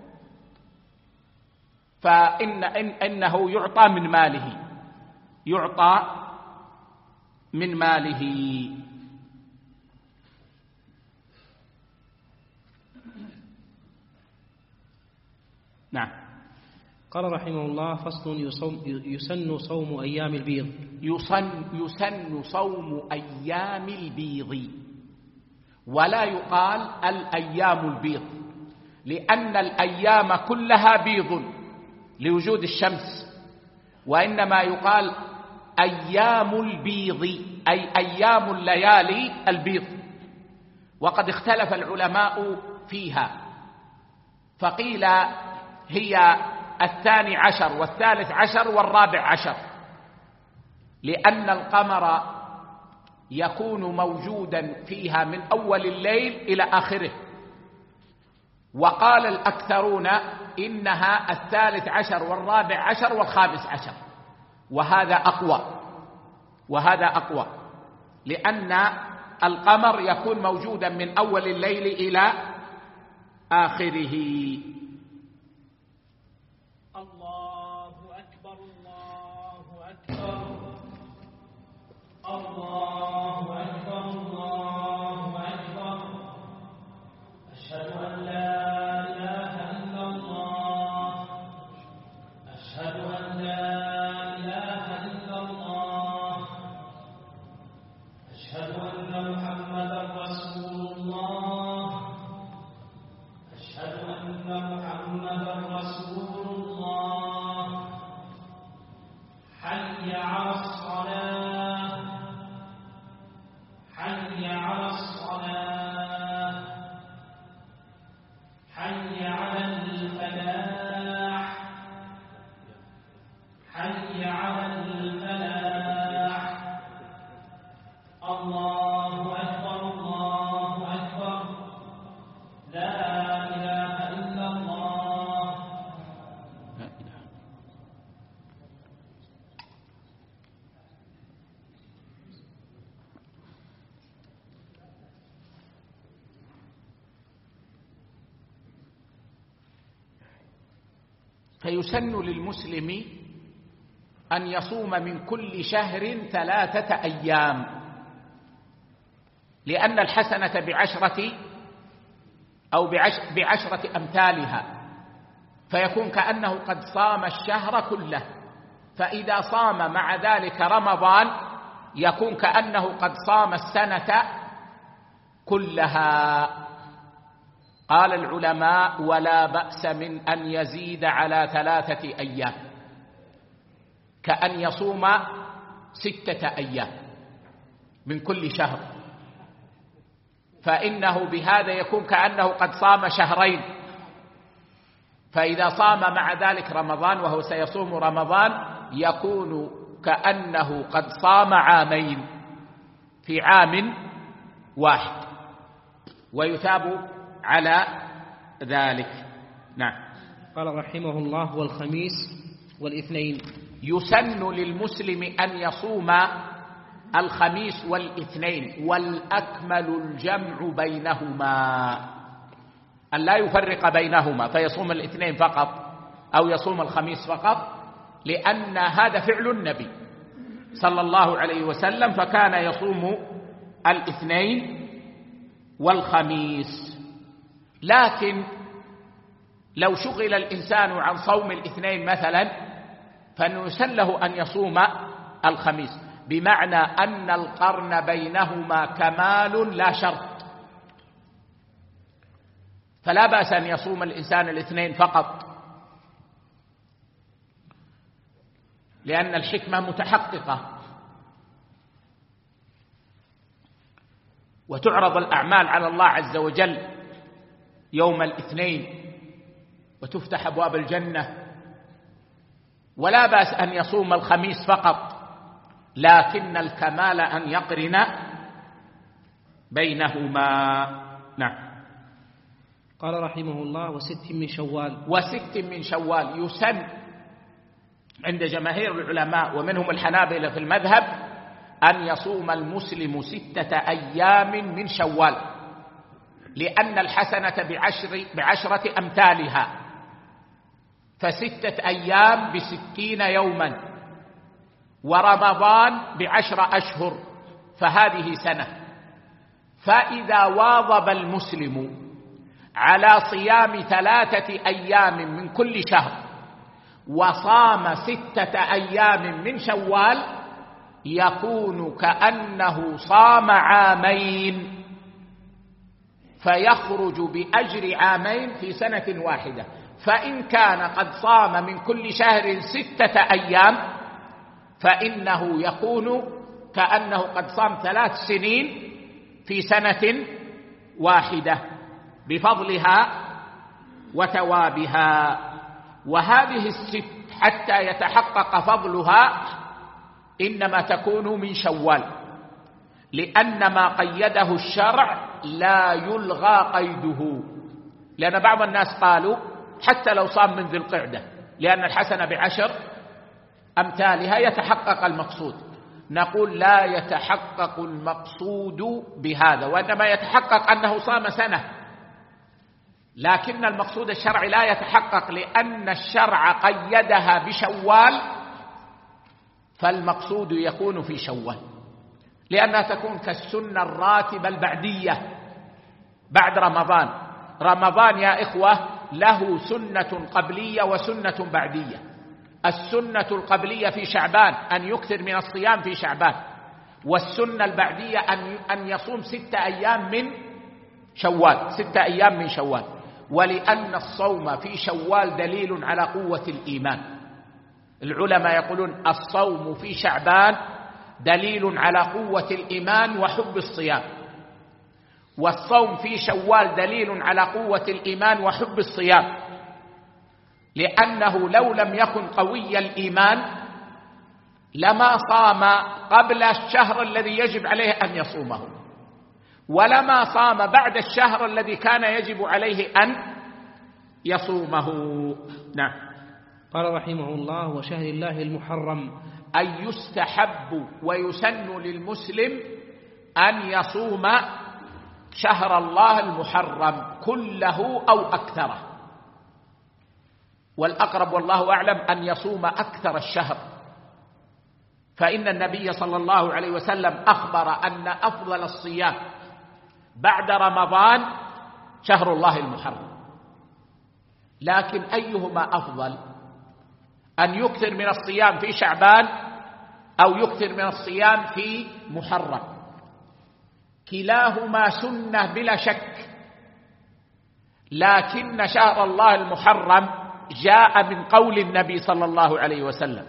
فإن إن إنه يعطى من ماله، يعطى من ماله. نعم. قال رحمه الله: فصل يصوم يسن صوم أيام البيض. يسن, يسن صوم أيام البيض، ولا يقال الأيام البيض، لأن الأيام كلها بيض لوجود الشمس، وإنما يقال أيام البيض أي أيام الليالي البيض. وقد اختلف العلماء فيها، فقيل هي الثاني عشر والثالث عشر والرابع عشر، لأن القمر يكون موجودا فيها من أول الليل إلى آخره. وقال الأكثرون إنها الثالث عشر والرابع عشر والخامس عشر، وهذا أقوى وهذا أقوى لأن القمر يكون موجودا من أول الليل إلى آخره. الله أكبر الله أكبر الله أكبر الله أكبر أشهد أن لا إله إلا الله أشهد أن لا إله إلا الله أشهد أن محمدا رسول الله أشهد أن محمدا رسول الله حي على الصلاة حي على الصلاة حي على الفلاح حي على الفلاح الله أكبر الله أكبر لا إله إلا الله. فيسن للمسلم أن يصوم من كل شهر ثلاثة أيام، لأن الحسنة بعشرة أو بعشرة أمثالها، فيكون كأنه قد صام الشهر كله. فإذا صام مع ذلك رمضان يكون كأنه قد صام السنة كلها. قال العلماء: ولا بأس من أن يزيد على ثلاثة أيام، كأن يصوم ستة أيام من كل شهر، فإنه بهذا يكون كأنه قد صام شهرين. فإذا صام مع ذلك رمضان وهو سيصوم رمضان يكون كأنه قد صام عامين في عام واحد، ويثاب على ذلك. نعم. قال رحمه الله: والخميس والاثنين. يسن للمسلم أن يصوم الخميس والاثنين، والأكمل الجمع بينهما، أن لا يفرق بينهما فيصوم الاثنين فقط أو يصوم الخميس فقط، لأن هذا فعل النبي صلى الله عليه وسلم، فكان يصوم الاثنين والخميس. لكن لو شغل الإنسان عن صوم الاثنين مثلا فإنه يسن له أن يصوم الخميس، بمعنى أن القرن بينهما كمال لا شرط، فلا بأس أن يصوم الإنسان الاثنين فقط، لأن الحكمة متحققة، وتعرض الأعمال على الله عز وجل يوم الاثنين وتفتح أبواب الجنة. ولا بأس أن يصوم الخميس فقط، لكن الكمال أن يقرن بينهما. نعم. قال رحمه الله: وست من شوال. وست من شوال يسن عند جماهير العلماء ومنهم الحنابلة في المذهب أن يصوم المسلم ستة أيام من شوال، لأن الحسنة بعشر بعشرة أمثالها، فستة أيام بستين يوما، ورمضان بعشر أشهر، فهذه سنة. فإذا واظب المسلم على صيام ثلاثة أيام من كل شهر وصام ستة أيام من شوال يكون كأنه صام عامين، فيخرج بأجر عامين في سنة واحدة. فإن كان قد صام من كل شهر ستة أيام فإنه يكون كأنه قد صام ثلاث سنين في سنة واحدة بفضلها وثوابها. وهذه الست حتى يتحقق فضلها إنما تكون من شوال، لأن ما قيده الشرع لا يلغى قيده. لأن بعض الناس قالوا حتى لو صام من ذي القعدة لأن الحسنة بعشر أمثالها يتحقق المقصود. نقول لا يتحقق المقصود بهذا، وإنما يتحقق أنه صام سنة، لكن المقصود الشرعي لا يتحقق لأن الشرع قيدها بشوال، فالمقصود يكون في شوال، لأنها تكون كالسنة الراتبة البعدية بعد رمضان. رمضان يا إخوة له سنة قبلية وسنة بعدية. السنة القبلية في شعبان أن يكثر من الصيام في شعبان، والسنة البعدية أن يصوم ستة أيام من شوال، ستة أيام من شوال. ولأن الصوم في شوال دليل على قوة الإيمان. العلماء يقولون الصوم في شعبان دليل على قوة الإيمان وحب الصيام، والصوم في شوال دليل على قوة الإيمان وحب الصيام، لأنه لو لم يكن قوي الإيمان لما صام قبل الشهر الذي يجب عليه أن يصومه، ولما صام بعد الشهر الذي كان يجب عليه أن يصومه. نعم. قال رحمه الله: وشهر الله المحرم. أي يستحب ويسن للمسلم أن يصوم شهر الله المحرم كله أو أكثره، والأقرب والله أعلم أن يصوم أكثر الشهر، فإن النبي صلى الله عليه وسلم أخبر أن أفضل الصيام بعد رمضان شهر الله المحرم. لكن أيهما أفضل، أن يكثر من الصيام في شعبان أو يكثر من الصيام في محرم؟ كلاهما سنة بلا شك، لكن شهر الله المحرم جاء من قول النبي صلى الله عليه وسلم،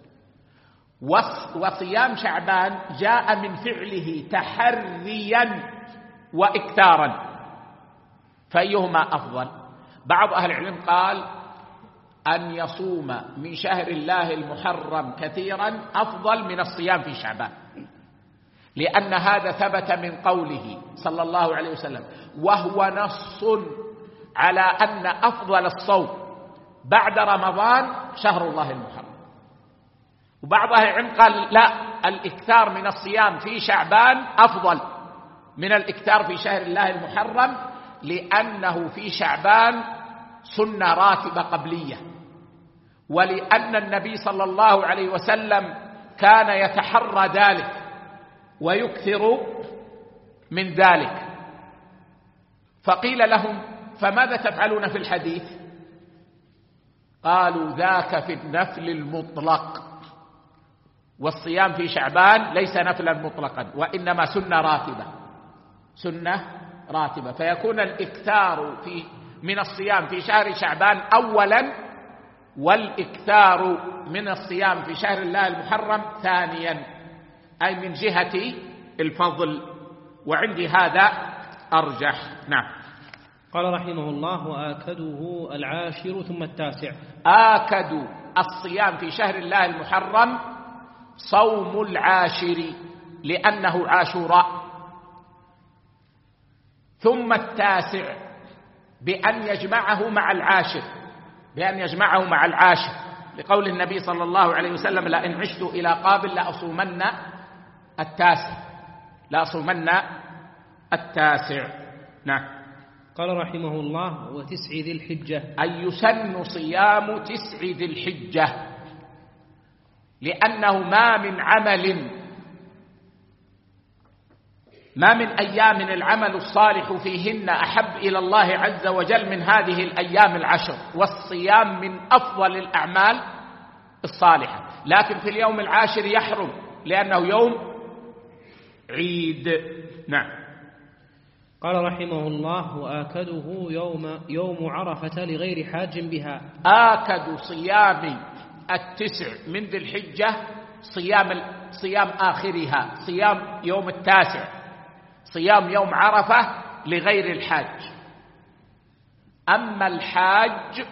وصيام شعبان جاء من فعله تحريا وإكثارا، فأيهما أفضل؟ بعض أهل العلم قال أن يصوم من شهر الله المحرم كثيرا أفضل من الصيام في شعبان، لأن هذا ثبت من قوله صلى الله عليه وسلم، وهو نص على أن أفضل الصوم بعد رمضان شهر الله المحرم. وبعض أهل العلم قال لا، الإكثار من الصيام في شعبان أفضل من الإكثار في شهر الله المحرم، لأنه في شعبان سنة راتبة قبلية، ولأن النبي صلى الله عليه وسلم كان يتحرى ذلك ويكثر من ذلك. فقيل لهم: فماذا تفعلون في الحديث؟ قالوا: ذاك في النفل المطلق، والصيام في شعبان ليس نفلا مطلقا وإنما سنة راتبة، سنة راتبة، فيكون الإكثار في من الصيام في شهر شعبان أولا، والإكثار من الصيام في شهر الله المحرم ثانيا، أي من جهة الفضل، وعندي هذا أرجح. نعم. قال رحمه الله: وآكده العاشر ثم التاسع. آكد الصيام في شهر الله المحرم صوم العاشر لأنه عاشوراء، ثم التاسع بأن يجمعه مع العاشر، بأن يجمعه مع العاشر لقول النبي صلى الله عليه وسلم: لئن عشت إلى قابل لأصومن التاسع، لأصومن التاسع. نعم. قال رحمه الله: وتسع ذي الحجة. أي يسن صيام تسع ذي الحجة، لأنه ما من عمل ما من أيام العمل الصالح فيهن أحب إلى الله عز وجل من هذه الأيام العشر، والصيام من أفضل الأعمال الصالحة، لكن في اليوم العاشر يحرم لأنه يوم عيد. نعم. قال رحمه الله: وآكده يوم, يوم عرفة لغير حاج بها. آكد صيام التسع من ذي الحجة صيام, صيام آخرها، صيام يوم التاسع، صيام يوم عرفة لغير الحاج. أما الحاج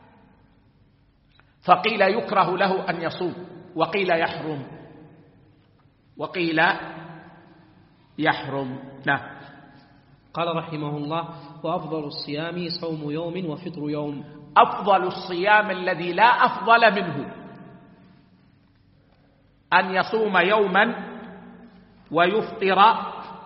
فقيل يكره له أن يصوم، وقيل يحرم، وقيل يحرم. نعم. قال رحمه الله: وأفضل الصيام صوم يوم وفطر يوم. أفضل الصيام الذي لا أفضل منه أن يصوم يوما ويفطر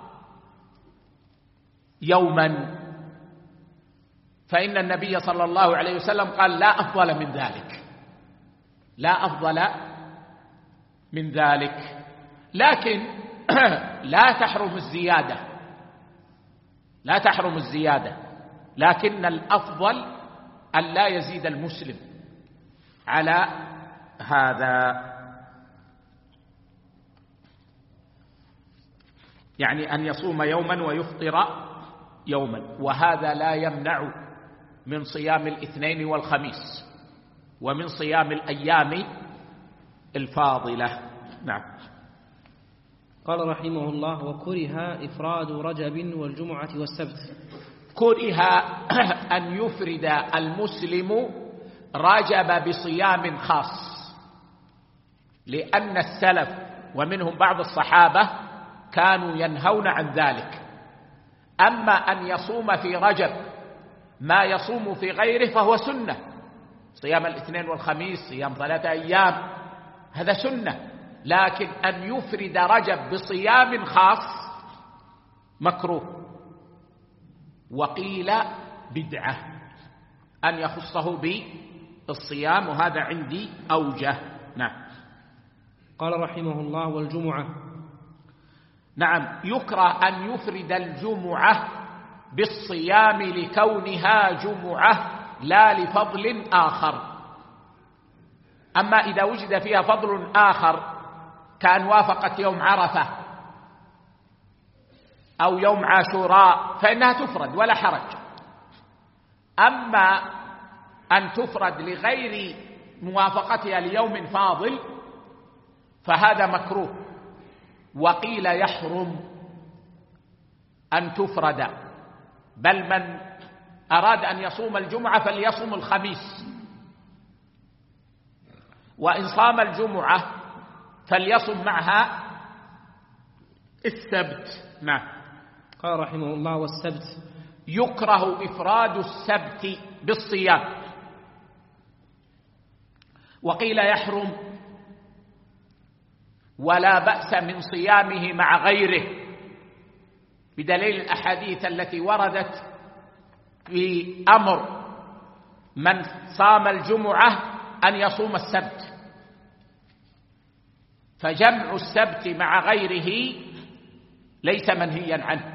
يوما، فإن النبي صلى الله عليه وسلم قال: لا أفضل من ذلك، لا أفضل من ذلك. لكن لا تحرم الزيادة، لا تحرم الزيادة، لكن الأفضل أن لا يزيد المسلم على هذا، يعني أن يصوم يوما ويفطر يوما، وهذا لا يمنع من صيام الاثنين والخميس ومن صيام الأيام الفاضلة. نعم. قال رحمه الله: وكره إفراد رجب والجمعة والسبت. كره أن يفرد المسلم رجب بصيام خاص، لأن السلف ومنهم بعض الصحابة كانوا ينهون عن ذلك. أما أن يصوم في رجب ما يصوم في غيره فهو سنة، صيام الاثنين والخميس، صيام ثلاثة أيام، هذا سنة، لكن أن يفرد رجب بصيام خاص مكروه، وقيل بدعة أن يخصه بالصيام، وهذا عندي أوجه. نعم. قال رحمه الله: والجمعة. نعم، يكره أن يفرد الجمعة بالصيام لكونها جمعة لا لفضل آخر. أما إذا وجد فيها فضل آخر كان وافقت يوم عرفة أو يوم عاشوراء فإنها تفرد ولا حرج. أما أن تفرد لغير موافقتها ليوم فاضل فهذا مكروه، وقيل يحرم أن تفرد، بل من أراد أن يصوم الجمعة فليصوم الخميس، وإن صام الجمعة فليصم معها السبت. نعم. قال رحمه الله: والسبت. يكره إفراد السبت بالصيام، وقيل يحرم، ولا بأس من صيامه مع غيره بدليل الأحاديث التي وردت في أمر من صام الجمعة أن يصوم السبت، فجمع السبت مع غيره ليس منهيا عنه.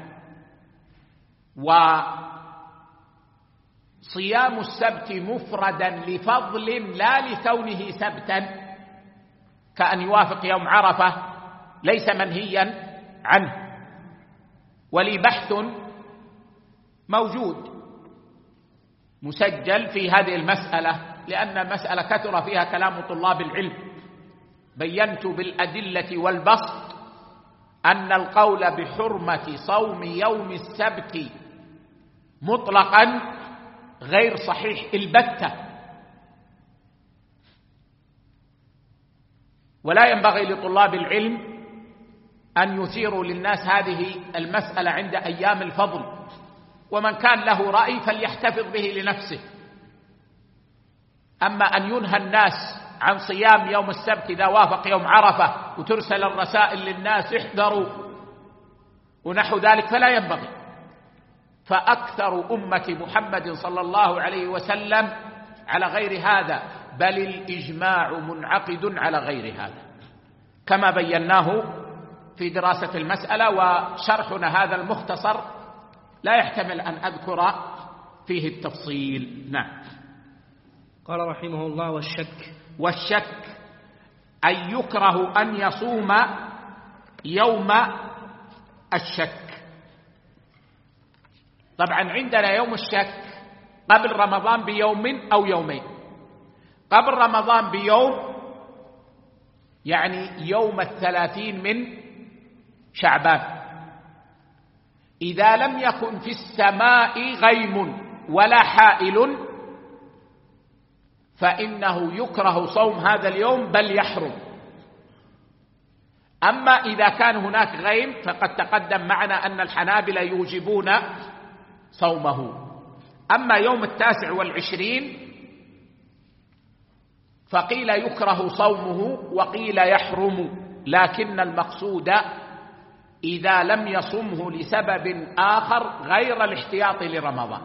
وصيام السبت مفردا لفضل لا لكونه سبتا كأن يوافق يوم عرفة ليس منهيا عنه. ولي بحث موجود مسجل في هذه المسألة، لأن المسألة كثر فيها كلام طلاب العلم. بينت بالأدلة والبسط أن القول بحرمة صوم يوم السبت مطلقا غير صحيح البتة، ولا ينبغي لطلاب العلم أن يثيروا للناس هذه المسألة عند أيام الفضل، ومن كان له رأي فليحتفظ به لنفسه. أما أن ينهى الناس عن صيام يوم السبت إذا وافق يوم عرفة وترسل الرسائل للناس احذروا ونحو ذلك فلا ينبغي. فأكثر أمة محمد صلى الله عليه وسلم على غير هذا، بل الإجماع منعقد على غير هذا كما بيناه في دراسة المسألة، وشرحنا هذا المختصر لا يحتمل أن أذكر فيه التفصيل. نعم. قال رحمه الله: والشك والشك أن يكره أن يصوم يوم الشك. طبعا عندنا يوم الشك قبل رمضان بيوم أو يومين. قبل رمضان بيوم يعني يوم الثلاثين من شعبان، إذا لم يكن في السماء غيم ولا حائل فإنه يكره صوم هذا اليوم بل يحرم. أما إذا كان هناك غيم فقد تقدم معنا أن الحنابلة يوجبون صومه. أما يوم التاسع والعشرين فقيل يكره صومه وقيل يحرم، لكن المقصود إذا لم يصمه لسبب آخر غير الاحتياط لرمضان.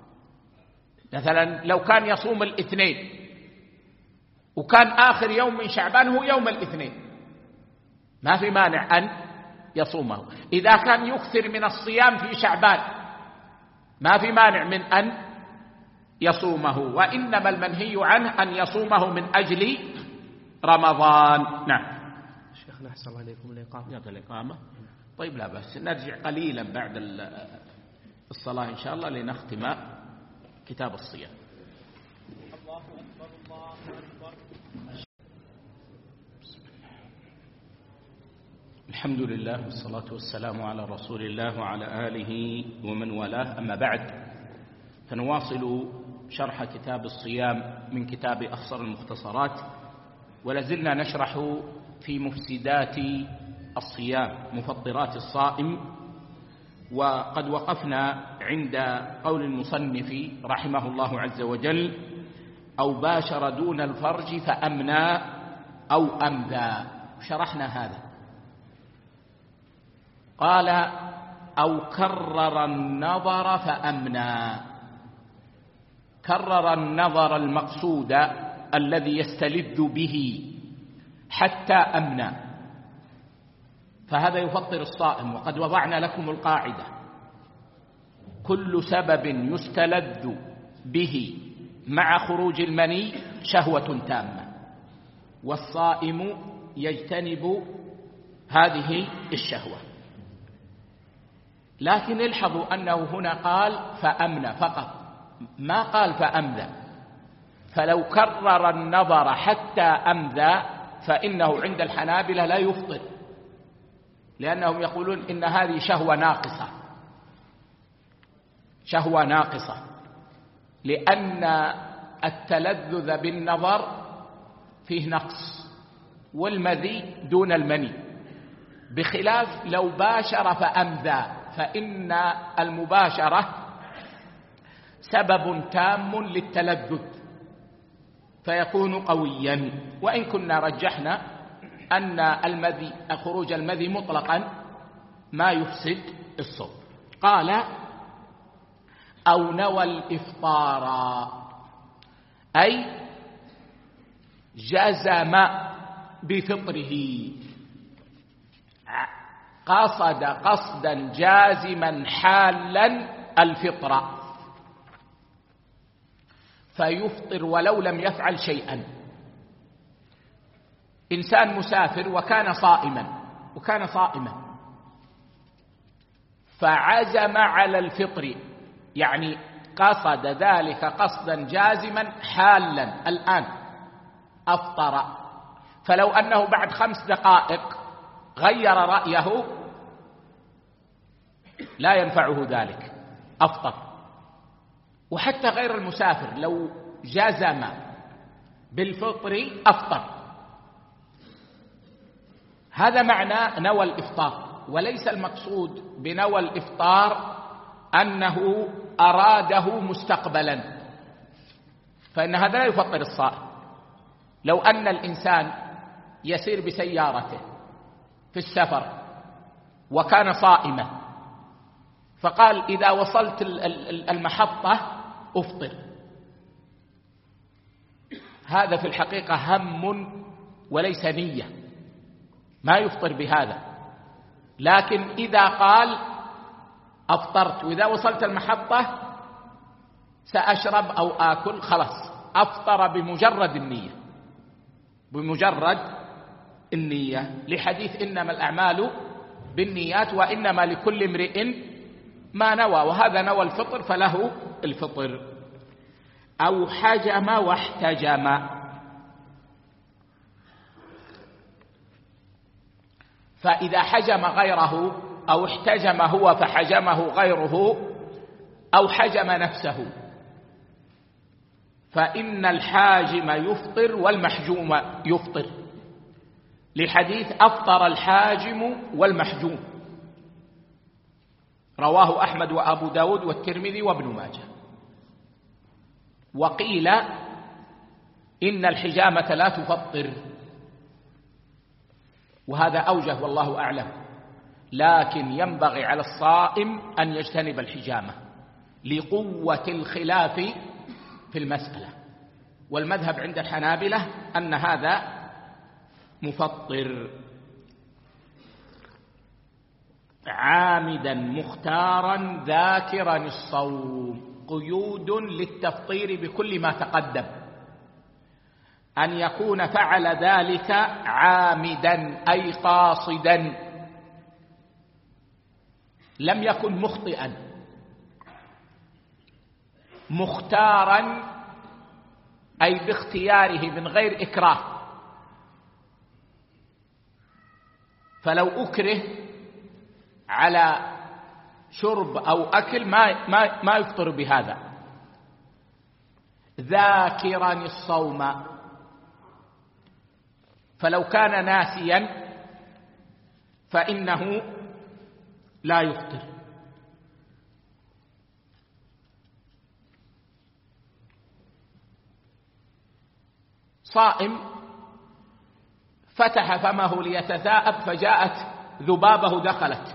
مثلا لو كان يصوم الاثنين وكان آخر يوم من شعبان هو يوم الاثنين ما في مانع أن يصومه. إذا كان يكثر من الصيام في شعبان ما في مانع من أن يصومه، وإنما المنهي عنه أن يصومه من أجل رمضان. نعم. شيخنا أحسن الله عليكم الإقامة. يقضي الإقامة. طيب لا بس نرجع قليلا بعد الصلاة إن شاء الله لنختم كتاب الصيام. الله أكبر الله أكبر. الحمد لله والصلاة والسلام على رسول الله وعلى آله ومن والاه، أما بعد، فنواصل شرح كتاب الصيام من كتاب أخصر المختصرات، ولازلنا نشرح في مفسدات الصيام مفطرات الصائم، وقد وقفنا عند قول المصنف رحمه الله عز وجل: أو باشر دون الفرج فأمنى أو أمذى. شرحنا هذا. قال: أو كرر النظر فأمنى. كرر النظر المقصود الذي يستلذ به حتى أمنى، فهذا يفطر الصائم. وقد وضعنا لكم القاعدة: كل سبب يستلذ به مع خروج المني شهوة تامة، والصائم يجتنب هذه الشهوة. لكن الحظوا أنه هنا قال فأمنى فقط، ما قال فأمذى. فلو كرر النظر حتى أمذى فإنه عند الحنابلة لا يفطر، لأنهم يقولون إن هذه شهوة ناقصة، شهوة ناقصة، لأن التلذذ بالنظر فيه نقص، والمذي دون المني، بخلاف لو باشر فأمذى، فإن المباشرة سبب تام للتلذذ فيكون قويا. وإن كنا رجحنا أن المذي خروج المذي مطلقا ما يفسد الصوم. قال: أو نوى الإفطار، أي جزم بفطره، قصد قصدا جازما حالا الفطر، فيفطر ولو لم يفعل شيئا. إنسان مسافر وكان صائما وكان صائما فعزم على الفطر، يعني قصد ذلك قصدا جازما حالا الآن أفطر. فلو أنه بعد خمس دقائق غير رأيه لا ينفعه ذلك، أفطر. وحتى غير المسافر لو جزم بالفطر أفطر. هذا معنى نوى الإفطار، وليس المقصود بنوى الإفطار أنه أراده مستقبلا، فإن هذا لا يفطر الصائم. لو أن الإنسان يسير بسيارته في السفر وكان صائما فقال إذا وصلت المحطة أفطر، هذا في الحقيقة هم وليس نية، ما يفطر بهذا، لكن إذا قال أفطرت وإذا وصلت المحطة سأشرب أو آكل، خلاص أفطر بمجرد النية، بمجرد النية، لحديث إنما الأعمال بالنيات وإنما لكل امرئ ما نوى، وهذا نوى الفطر فله الفطر. أو حجم واحتجم، فإذا حجم غيره أو احتجم هو فحجمه غيره أو حجم نفسه، فإن الحاجم يفطر والمحجوم يفطر، لحديث أفطر الحاجم والمحجوم، رواه أحمد وأبو داود والترمذي وابن ماجه. وقيل إن الحجامة لا تفطر، وهذا أوجه والله أعلم، لكن ينبغي على الصائم أن يجتنب الحجامة لقوة الخلاف في المسألة، والمذهب عند الحنابلة أن هذا مفطر. عامدا مختارا ذاكرا الصوم، قيود للتفطير بكل ما تقدم، أن يكون فعل ذلك عامدا أي قاصدا، لم يكن مخطئا، مختارا أي باختياره من غير إكراه، فلو أكره على شرب أو أكل ما, ما, ما يفطر بهذا. ذاكرا الصوم، فلو كان ناسيا فإنه لا يفطر. صائم فتح فمه ليتثاءب فجاءت ذبابة دخلت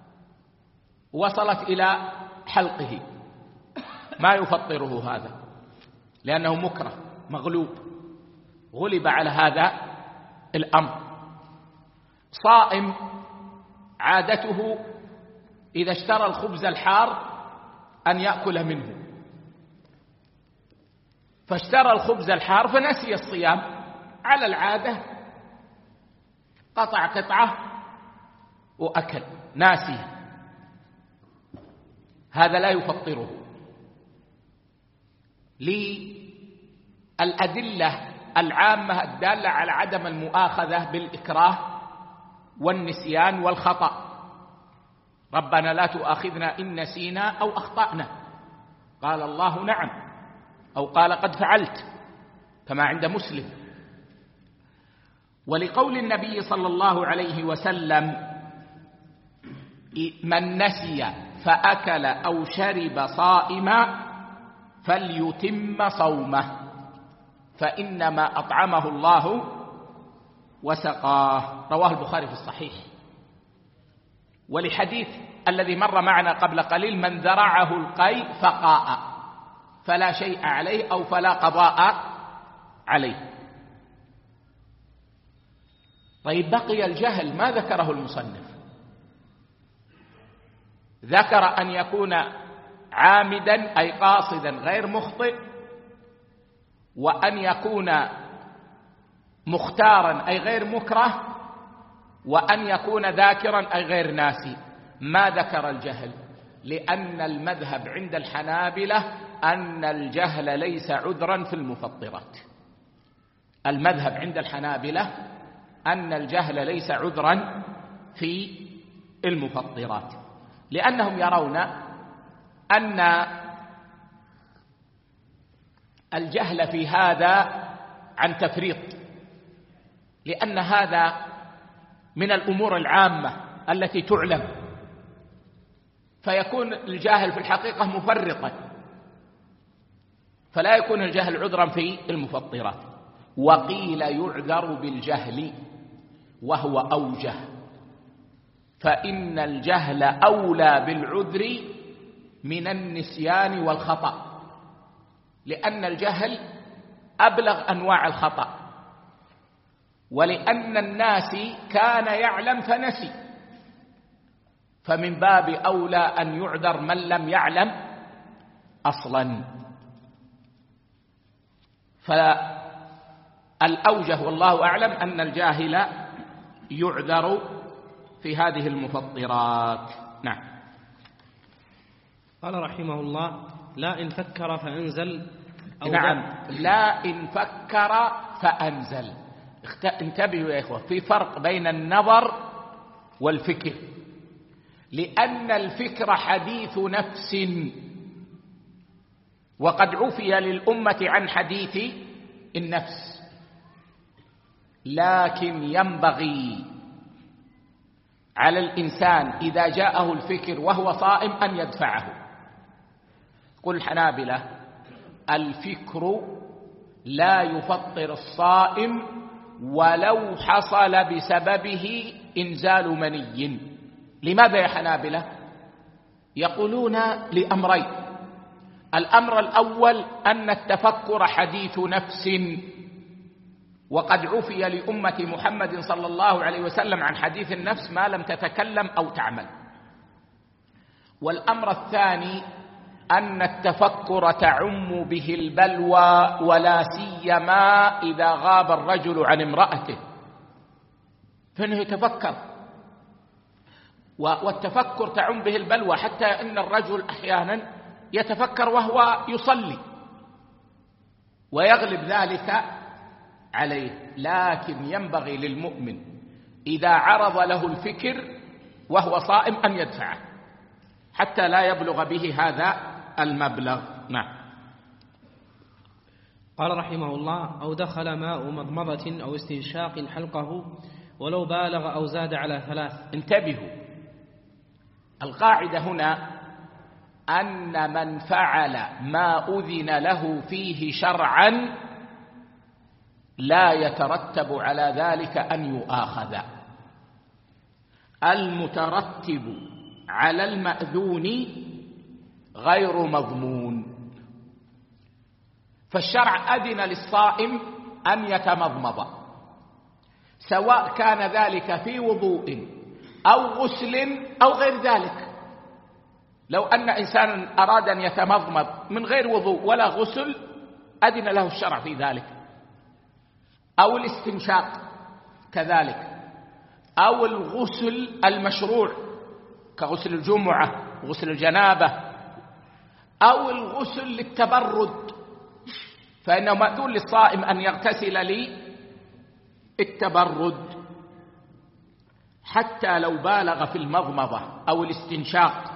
وصلت إلى حلقه، ما يفطره هذا لأنه مكره مغلوب، غلب على هذا الأمر. صائم عادته إذا اشترى الخبز الحار أن يأكل منه، فاشترى الخبز الحار فنسي الصيام على العادة، قطع قطعة وأكل ناسي، هذا لا يفطره للأدلة العامة الدالة على عدم المؤاخذة بالإكراه والنسيان والخطأ. ربنا لا تؤاخذنا إن نسينا أو أخطأنا، قال الله نعم، أو قال قد فعلت كما عند مسلم. ولقول النبي صلى الله عليه وسلم من نسي فأكل أو شرب صائما فليتم صومه فإنما أطعمه الله وسقاه، رواه البخاري في الصحيح. ولحديث الذي مر معنا قبل قليل من ذرعه القيء فقاء فلا شيء عليه أو فلا قضاء عليه. طيب بقي الجهل، ما ذكره المصنف، ذكر أن يكون عامدا أي قاصدا غير مخطئ، وأن يكون مختارا أي غير مكره، وأن يكون ذاكرا أي غير ناسي. ما ذكر الجهل، لأن المذهب عند الحنابلة أن الجهل ليس عذرا في المفطرات. المذهب عند الحنابلة أن الجهل ليس عذرا في المفطرات، لأنهم يرون أن الجهل في هذا عن تفريط، لأن هذا من الأمور العامة التي تعلم، فيكون الجاهل في الحقيقة مفرطا، فلا يكون الجهل عذرا في المفطرات. وقيل يعذر بالجهل وهو أوجه، فإن الجهل أولى بالعذر من النسيان والخطأ، لأن الجهل أبلغ أنواع الخطأ، ولأن الناس كان يعلم فنسي، فمن باب أولى أن يعذر من لم يعلم أصلا. فالأوجه والله أعلم أن الجاهل يعذر في هذه المفطرات. نعم. قال رحمه الله: لا إن فكر فأنزل أو نعم، لا إن فكر فأنزل. انتبهوا يا إخوة، في فرق بين النظر والفكر، لأن الفكر حديث نفس، وقد عفي للأمة عن حديث النفس، لكن ينبغي على الإنسان إذا جاءه الفكر وهو صائم أن يدفعه. قل الحنابلة: الفكر لا يفطر الصائم ولو حصل بسببه إنزال مني. لماذا يا حنابلة؟ يقولون لأمرين: الأمر الأول أن التفكر حديث نفس، وقد عفي لأمة محمد صلى الله عليه وسلم عن حديث النفس ما لم تتكلم أو تعمل. والأمر الثاني أن التفكر تعم به البلوى، ولا سيما إذا غاب الرجل عن امرأته فإنه يتفكر، والتفكر تعم به البلوى، حتى إن الرجل أحيانا يتفكر وهو يصلي ويغلب ذلك عليه. لكن ينبغي للمؤمن إذا عرض له الفكر وهو صائم أن يدفعه حتى لا يبلغ به هذا المبلغ. نعم. قال رحمه الله: أو دخل ماء مضمضة أو استنشاق حلقه ولو بالغ أو زاد على ثلاث. انتبهوا، القاعدة هنا أن من فعل ما أذن له فيه شرعا لا يترتب على ذلك أن يؤاخذ. المترتب على المأذون غير مضمون. فالشرع أذن للصائم أن يتمضمض، سواء كان ذلك في وضوء أو غسل أو غير ذلك. لو أن إنسانا أراد أن يتمضمض من غير وضوء ولا غسل أذن له الشرع في ذلك، أو الاستنشاق كذلك، أو الغسل المشروع كغسل الجمعة وغسل الجنابة، أو الغسل للتبرد، فإنه مأذون للصائم أن يغتسل للتبرد حتى لو بالغ في المضمضة أو الاستنشاق،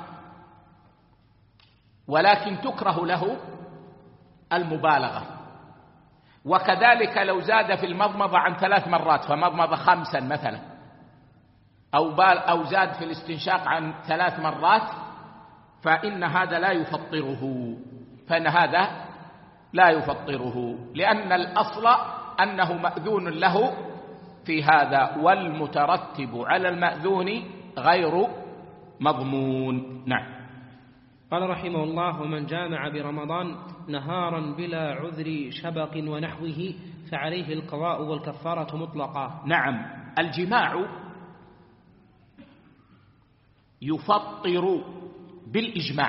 ولكن تكره له المبالغة. وكذلك لو زاد في المضمضة عن ثلاث مرات فمضمضة خمسا مثلا، أو, بال أو زاد في الاستنشاق عن ثلاث مرات، فإن هذا لا يفطره، فإن هذا لا يفطره، لأن الأصل أنه مأذون له في هذا، والمترتب على المأذون غير مضمون. نعم. قال رحمه الله: ومن جامع برمضان نهارا بلا عذر شبق ونحوه فعليه القضاء والكفارة مطلقا. نعم، الجماع يفطر بالإجماع،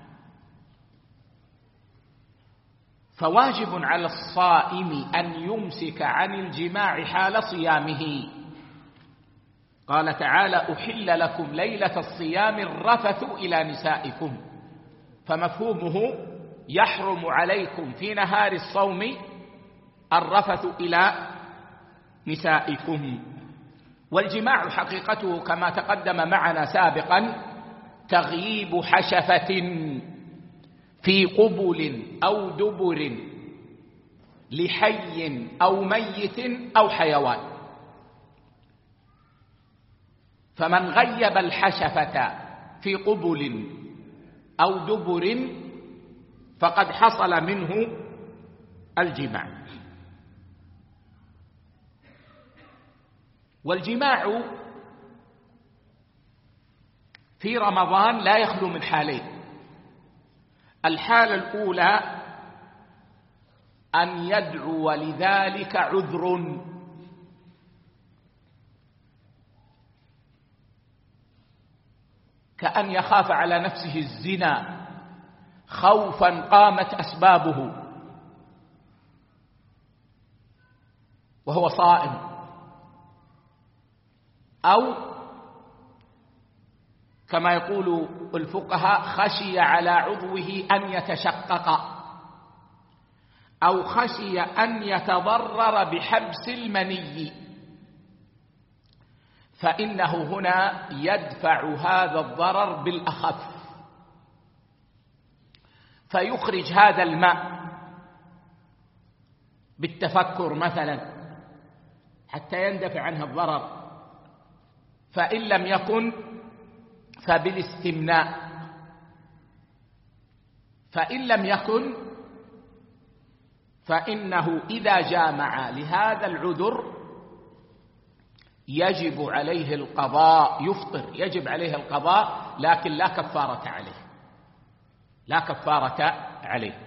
فواجب على الصائم أن يمسك عن الجماع حال صيامه. قال تعالى: أحل لكم ليلة الصيام الرفث إلى نسائكم، فمفهومه يحرم عليكم في نهار الصوم الرفث إلى نسائكم. والجماع حقيقته كما تقدم معنا سابقا تغييب حشفة في قبل أو دبر لحي أو ميت أو حيوان. فمن غيب الحشفة في قبل أو دبر فقد حصل منه الجماع. والجماع في رمضان لا يخلو من حالين: الحالة الأولى أن يدعو لذلك عذر، كأن يخاف على نفسه الزنا خوفا قامت أسبابه وهو صائم، أو كما يقول الفقهاء خشي على عضوه أن يتشقق، أو خشي أن يتضرر بحبس المني، فإنه هنا يدفع هذا الضرر بالأخف، فيخرج هذا الماء بالتفكر مثلا حتى يندفع عنه الضرر، فإن لم يكن فبالاستمناء، فإن لم يكن فإنه إذا جامع لهذا العذر يجب عليه القضاء، يفطر يجب عليه القضاء، لكن لا كفارة عليه، لا كفارة عليه،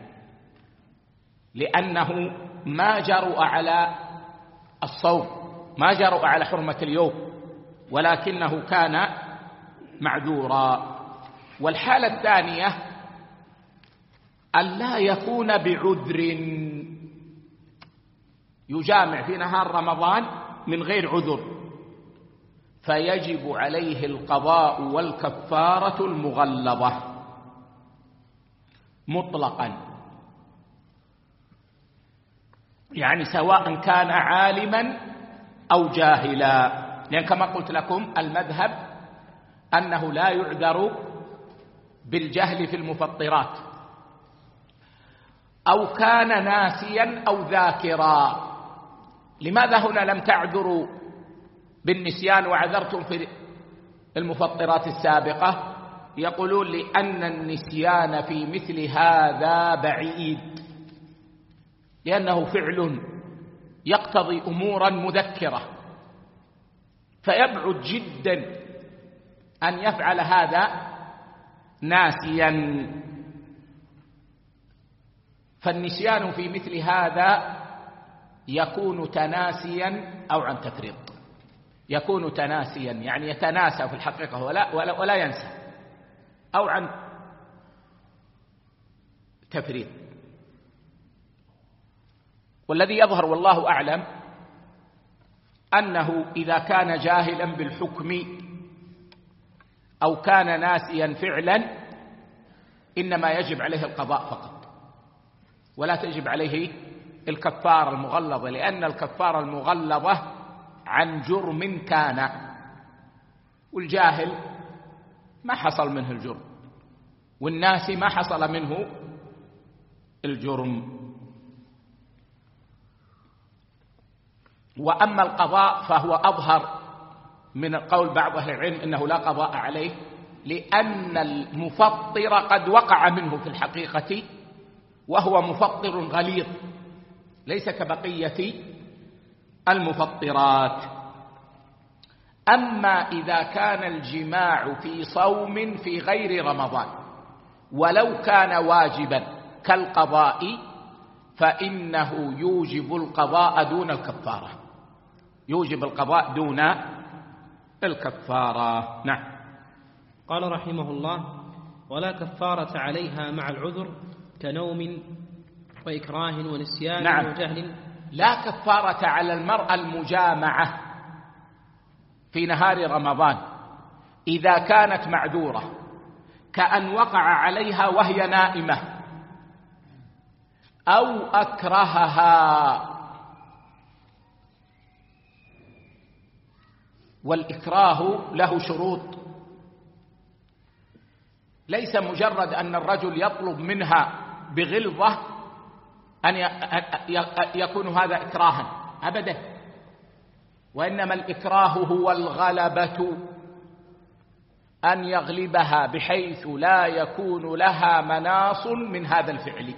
لأنه ما جرؤ على الصوم، ما جرؤ على حرمة اليوم، ولكنه كان معذورا. والحالة الثانية أن لا يكون بعذر، يجامع في نهار رمضان من غير عذر، فيجب عليه القضاء والكفارة المغلظة مطلقا، يعني سواء كان عالما أو جاهلا، لأن كما قلت لكم المذهب أنه لا يعذر بالجهل في المفطرات، أو كان ناسيا أو ذاكرا. لماذا هنا لم تعذروا بالنسيان وعذرتم في المفطرات السابقة؟ يقولون لأن النسيان في مثل هذا بعيد، لأنه فعل يقتضي أمورا مذكرة، فيبعد جدا أن يفعل هذا ناسيا، فالنسيان في مثل هذا يكون تناسيا أو عن تفريط، يكون تناسيا يعني يتناسى في الحقيقة ولا, ولا, ولا ينسى، أو عن تفريط. والذي يظهر والله أعلم أنه إذا كان جاهلا بالحكم أو كان ناسيا فعلا إنما يجب عليه القضاء فقط، ولا تجب عليه الكفارة المغلظة، لأن الكفارة المغلظة عن جرم كان، والجاهل ما حصل منه الجرم، والناسي ما حصل منه الجرم. وأما القضاء فهو أظهر من قول بعض أهل العلم إنه لا قضاء عليه، لأن المفطر قد وقع منه في الحقيقة وهو مفطر غليظ ليس كبقية المفطرات. أما إذا كان الجماع في صوم في غير رمضان ولو كان واجبا كالقضاء فإنه يوجب القضاء دون الكفارة، يوجب القضاء دون الكفارة. نعم. قال رحمه الله: ولا كفارة عليها مع العذر كنوم وإكراه ونسيان نعم. وجهل. لا كفارة على المرأة المجامعة في نهار رمضان إذا كانت معذورة، كأن وقع عليها وهي نائمة أو أكرهها. والإكراه له شروط، ليس مجرد أن الرجل يطلب منها بغلظة أن يكون هذا إكراها أبدا، وإنما الإكراه هو الغلبة، أن يغلبها بحيث لا يكون لها مناص من هذا الفعل.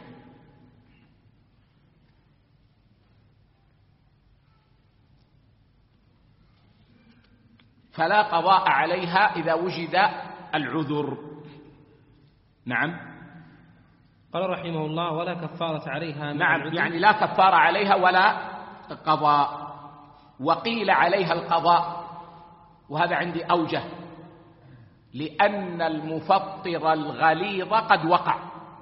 فلا قضاء عليها إذا وجد العذر. نعم. قال رحمه الله: ولا كفارة عليها. نعم، يعني لا كفارة عليها ولا قضاء. وقيل عليها القضاء، وهذا عندي أوجه، لأن المفطر الغليظ قد وقع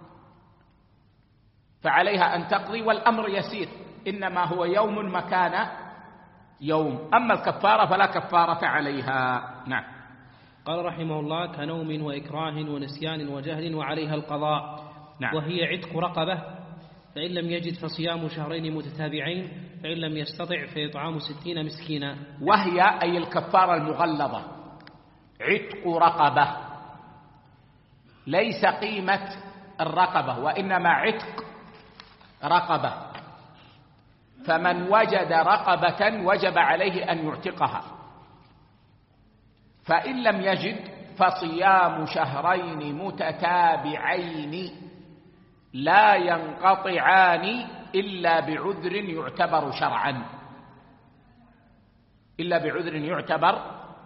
فعليها أن تقضي، والأمر يسير، إنما هو يوم مكان يوم. أما الكفارة فلا كفارة عليها. نعم. قال رحمه الله: كنوم وإكراه ونسيان وجهل وعليها القضاء. نعم. وهي عتق رقبة، فإن لم يجد فصيام شهرين متتابعين، فإن لم يستطع فإطعام ستين مسكينا. وهي أي الكفارة المغلظة عتق رقبة، ليس قيمة الرقبة وإنما عتق رقبة، فمن وجد رقبة وجب عليه أن يعتقها، فإن لم يجد فصيام شهرين متتابعين لا ينقطعان إلا بعذر يعتبر شرعا، إلا بعذر يعتبر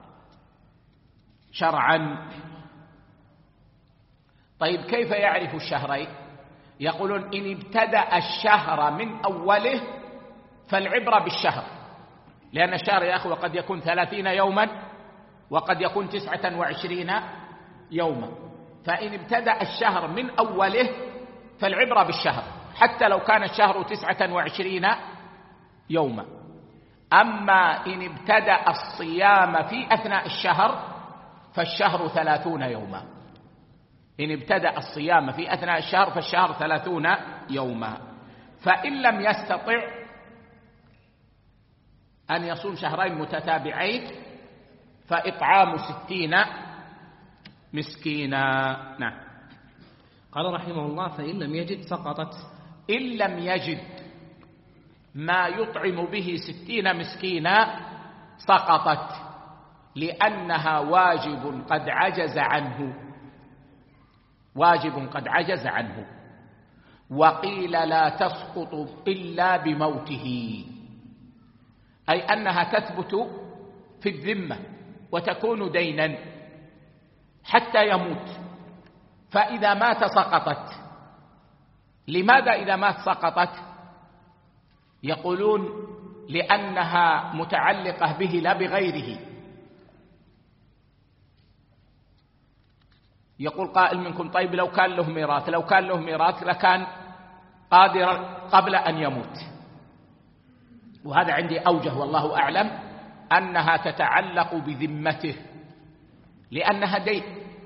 شرعا. طيب كيف يعرف الشهرين؟ يقولون إن ابتدأ الشهر من أوله فالعبرة بالشهر، لأن الشهر يا أخوة قد يكون ثلاثين يوما وقد يكون تسعة وعشرين يوما، فإن ابتدأ الشهر من أوله فالعبرة بالشهر حتى لو كان الشهر تسعة وعشرين يوما. أما إن ابتدأ الصيام في أثناء الشهر فالشهر ثلاثون يوما، إن ابتدأ الصيام في أثناء الشهر فالشهر ثلاثون يوما. فإن لم يستطع أن يصوم شهرين متتابعين فإطعام ستين مسكينا. نعم. قال رحمه الله: فإن لم يجد سقطت. إن لم يجد ما يطعم به ستين مسكينا سقطت، لأنها واجب قد عجز عنه، واجب قد عجز عنه. وقيل لا تسقط إلا بموته، أي أنها تثبت في الذمة وتكون دينا حتى يموت، فإذا مات سقطت. لماذا إذا مات سقطت؟ يقولون لأنها متعلقة به لا بغيره. يقول قائل منكم: طيب لو كان له ميراث، لو كان له ميراث لكان قادرا قبل أن يموت. وهذا عندي أوجه والله أعلم أنها تتعلق بذمته، لأنها دين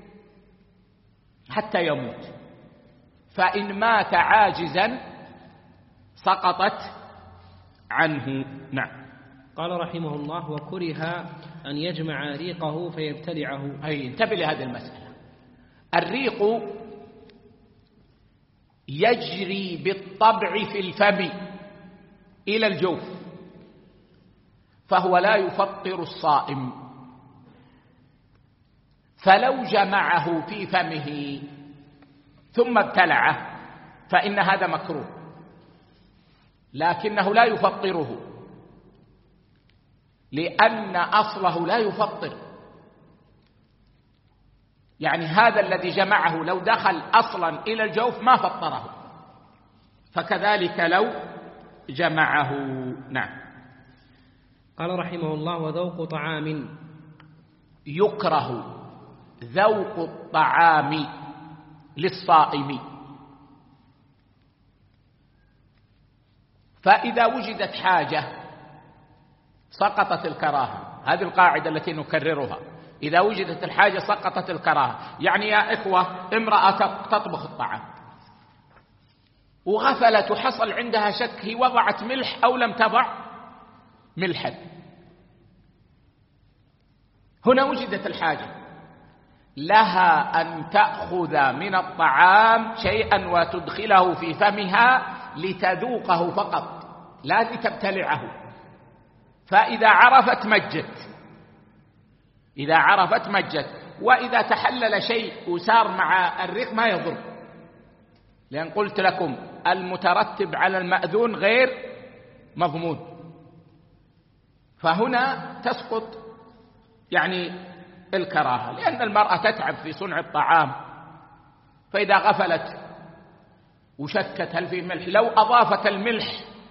حتى يموت، فإن مات عاجزا سقطت عنه. نعم. قال رحمه الله: وكره أن يجمع ريقه فيبتلعه. أي انتبه لهذه المسألة. الريق يجري بالطبع في الفم إلى الجوف، فهو لا يفطر الصائم، فلو جمعه في فمه ثم ابتلعه فإن هذا مكروه، لكنه لا يفطره لأن أصله لا يفطر. يعني هذا الذي جمعه لو دخل أصلا إلى الجوف ما فطره، فكذلك لو جمعه. نعم. قال رحمه الله: وذوق طعام. يكره ذوق الطعام للصائم، فإذا وجدت حاجة سقطت الكراهة. هذه القاعدة التي نكررها: إذا وجدت الحاجة سقطت الكراهة. يعني يا إخوة، امرأة تطبخ الطعام وغفلت وحصل عندها شك هي وضعت ملح أو لم تضع ملحا، هنا وجدت الحاجة، لها أن تأخذ من الطعام شيئا وتدخله في فمها لتذوقه فقط لا لتبتلعه، فإذا عرفت مجت، إذا عرفت مجت. وإذا تحلل شيء وسار مع الريق ما يضر، لأن قلت لكم المترتب على المأذون غير مضمون، فهنا تسقط يعني الكراهة، لأن المرأة تتعب في صنع الطعام، فإذا غفلت وشكت هل فيه ملح، لو أضافت الملح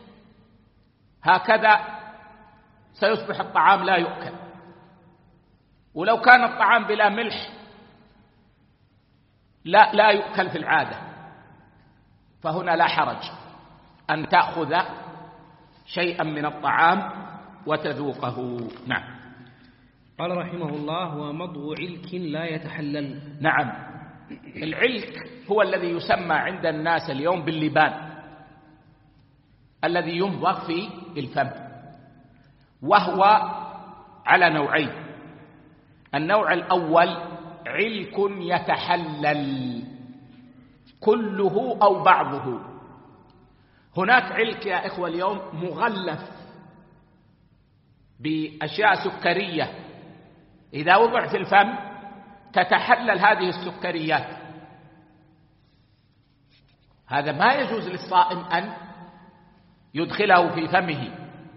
هكذا سيصبح الطعام لا يؤكل، ولو كان الطعام بلا ملح لا لا يؤكل في العادة، فهنا لا حرج أن تأخذ شيئا من الطعام وتذوقه. نعم. قال رحمه الله: ومضغ علك لا يتحلل. نعم، العلك هو الذي يسمى عند الناس اليوم باللبان، الذي يمضغ في الفم، وهو على نوعين. النوع الأول علك يتحلل كله أو بعضه. هناك علك يا إخوة اليوم مغلف بأشياء سكرية، إذا وضع في الفم تتحلل هذه السكريات. هذا ما يجوز للصائم أن يدخله في فمه.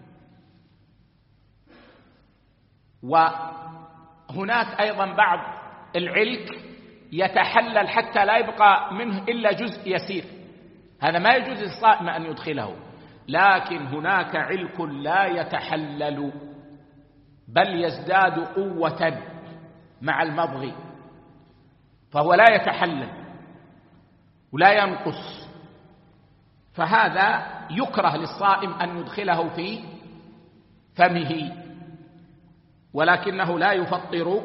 وهناك أيضا بعض العلك يتحلل حتى لا يبقى منه إلا جزء يسير، هذا ما يجوز للصائم أن يدخله. لكن هناك علك لا يتحلل، بل يزداد قوة مع المضغ، فهو لا يتحلل ولا ينقص، فهذا يكره للصائم أن يدخله في فمه، ولكنه لا يفطر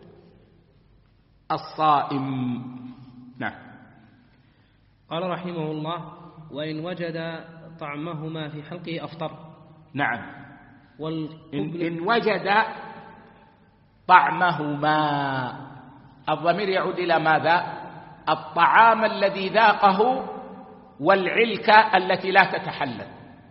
الصائم. نعم. قال رحمه الله: وإن وجد طعمهما في حلقه أفطر. نعم. والقبل إن وجد طعمهما، الضمير يعود إلى ماذا؟ الطعام الذي ذاقه والعلكة التي لا تتحلل.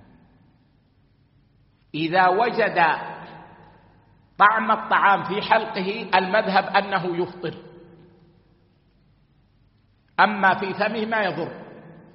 إذا وجد طعم الطعام في حلقه المذهب أنه يفطر، أما في فمه ما يضر.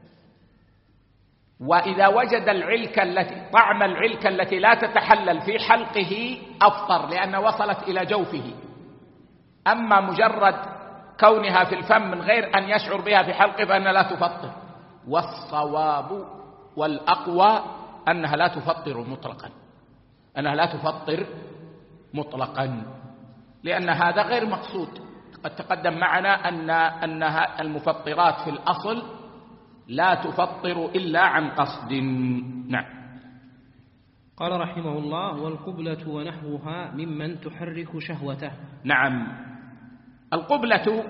وإذا وجد العلكة التي طعم العلكة التي لا تتحلل في حلقه أفطر، لأن وصلت إلى جوفه. أما مجرد كونها في الفم من غير أن يشعر بها في حلقه فإنها لا تفطر. والصواب والأقوى أنها لا تفطر مطلقا، أنها لا تفطر مطلقا، لأن هذا غير مقصود. قد تقدم معنا أن أنها المفطرات في الأصل لا تفطر إلا عن قصد. نعم. قال رحمه الله: والقبلة ونحوها ممن تحرك شهوته. نعم. القبلة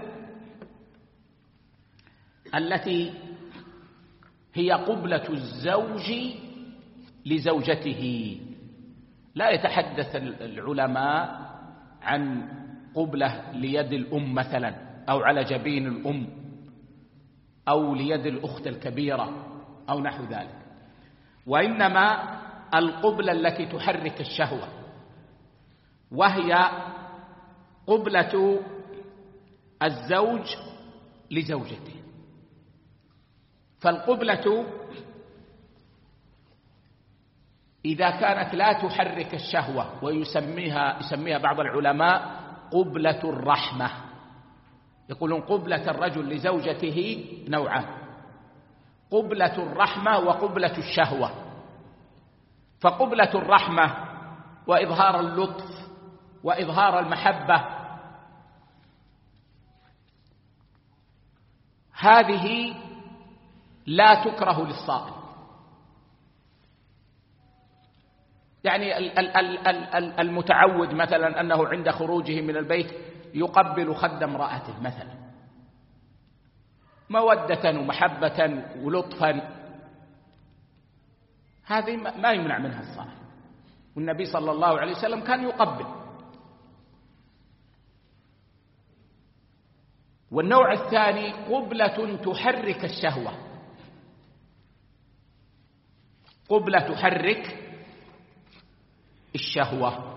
التي هي قبلة الزوج لزوجته، لا يتحدث العلماء عن قبلة ليد الأم مثلا، أو على جبين الأم، أو ليد الأخت الكبيرة أو نحو ذلك، وإنما القبلة التي تحرك الشهوة، وهي قبلة الزوج لزوجته. فالقبلة إذا كانت لا تحرك الشهوة، ويسميها يسميها بعض العلماء قبلة الرحمة، يقولون قبلة الرجل لزوجته نوعان: قبلة الرحمة وقبلة الشهوة. فقبلة الرحمة وإظهار اللطف وإظهار المحبة، هذه لا تكره للصائم. يعني المتعود مثلا أنه عند خروجه من البيت يقبل خد امرأته مثلا مودة ومحبة ولطفا، هذه ما يمنع منها الصائم، والنبي صلى الله عليه وسلم كان يقبل. والنوع الثاني قبلة تحرك الشهوة، قبلة تحرك الشهوة،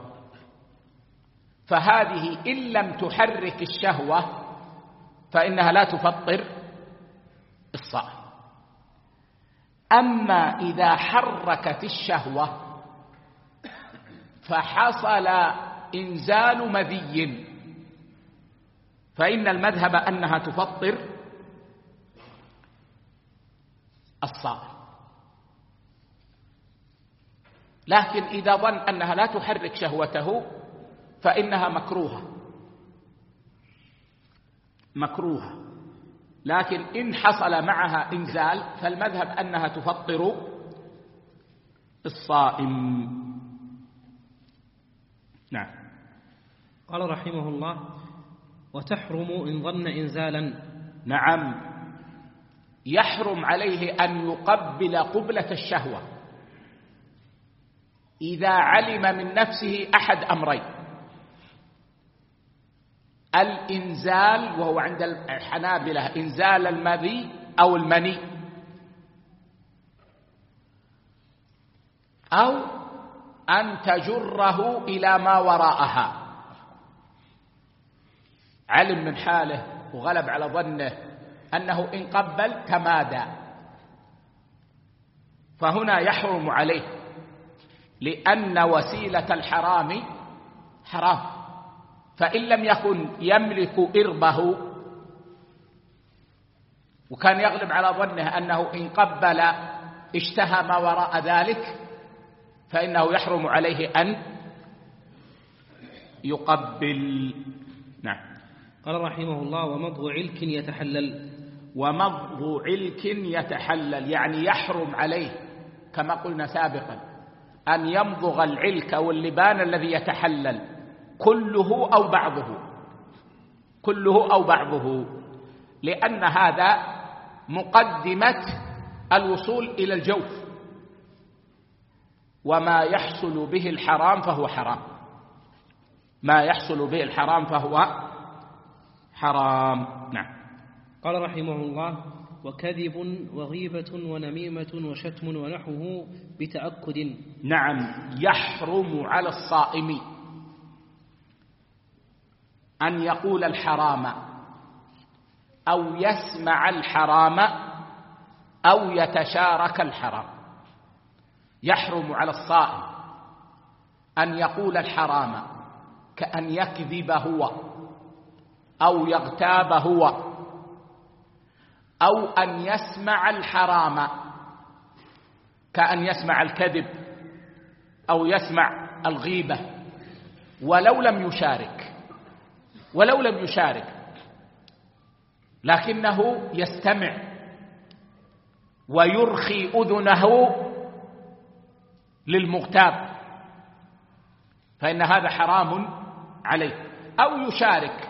فهذه إن لم تحرك الشهوة فإنها لا تفطر الصائم. أما إذا حركت الشهوة فحصل إنزال مذي فإن المذهب أنها تفطر الصائم. لكن إذا ظن أنها لا تحرك شهوته فإنها مكروهة، مكروهة لكن إن حصل معها إنزال فالمذهب أنها تفطر الصائم. نعم. قال رحمه الله: وتحرم إن ظن إنزالا. نعم، يحرم عليه أن يقبل قبلة الشهوة إذا علم من نفسه أحد أمرين: الإنزال، وهو عند الحنابلة إنزال المذي أو المني، أو أن تجره إلى ما وراءها. علم من حاله وغلب على ظنه أنه إن قبل تمادى، فهنا يحرم عليه، لأن وسيلة الحرام حرام. فإن لم يكن يملك إربه وكان يغلب على ظنه أنه إن قبل اشتهى ما وراء ذلك، فإنه يحرم عليه أن يقبل. نعم. قال رحمه الله: ومضغ علك يتحلل. ومضغ علك يتحلل، يعني يحرم عليه كما قلنا سابقا أن يمضغ العلك أو اللبان الذي يتحلل كله أو بعضه، كله أو بعضه، لأن هذا مقدمة الوصول إلى الجوف، وما يحصل به الحرام فهو حرام، ما يحصل به الحرام فهو حرام. نعم. قال رحمه الله: وكذب وغيبة ونميمة وشتم ونحوه بتأكد. نعم، يحرم على الصائم أن يقول الحرام أو يسمع الحرام أو يتشارك الحرام. يحرم على الصائم أن يقول الحرام، كأن يكذب هو أو يغتاب هو، أو أن يسمع الحرام كأن يسمع الكذب أو يسمع الغيبة، ولو لم يشارك ولو لم يشارك لكنه يستمع ويرخي أذنه للمغتاب، فإن هذا حرام عليه. أو يشارك،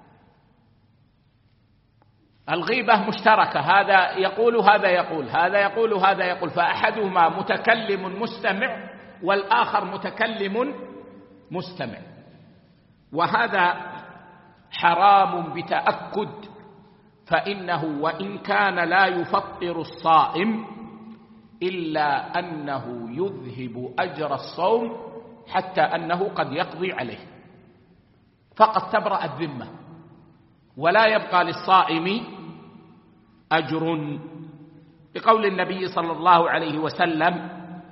الغيبة مشتركة، هذا يقول هذا يقول هذا يقول هذا يقول، فأحدهما متكلم مستمع والآخر متكلم مستمع، وهذا حرام بتأكد، فإنه وإن كان لا يفطر الصائم إلا أنه يذهب أجر الصوم، حتى أنه قد يقضي عليه، فقد تبرأ الذمة ولا يبقى للصائم أجر، بقول النبي صلى الله عليه وسلم: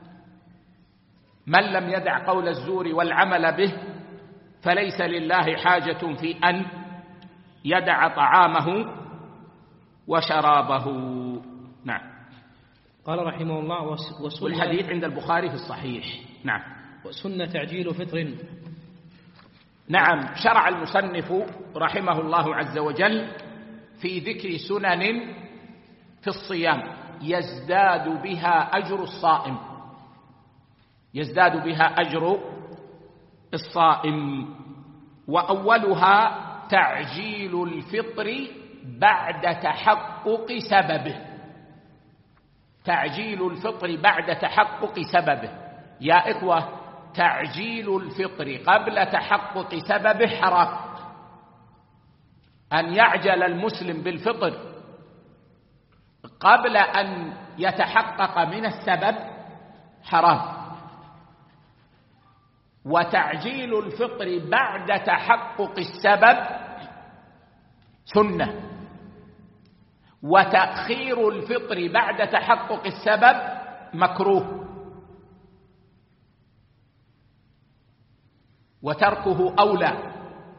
من لم يدع قول الزور والعمل به فليس لله حاجة في أن يدع طعامه وشرابه. نعم. قال رحمه الله: والحديث عند البخاري في الصحيح. نعم. وسنة تعجيل فطر. نعم، شرع المصنف رحمه الله عز وجل في ذكر سنن في الصيام يزداد بها أجر الصائم، يزداد بها أجر الصائم، وأولها تعجيل الفطر بعد تحقق سببه. تعجيل الفطر بعد تحقق سببه. يا إخوة، تعجيل الفطر قبل تحقق سببه حرام. أن يعجل المسلم بالفطر قبل أن يتحقق من السبب حرام، وتعجيل الفطر بعد تحقق السبب سنة، وتأخير الفطر بعد تحقق السبب مكروه، وتركه أولى.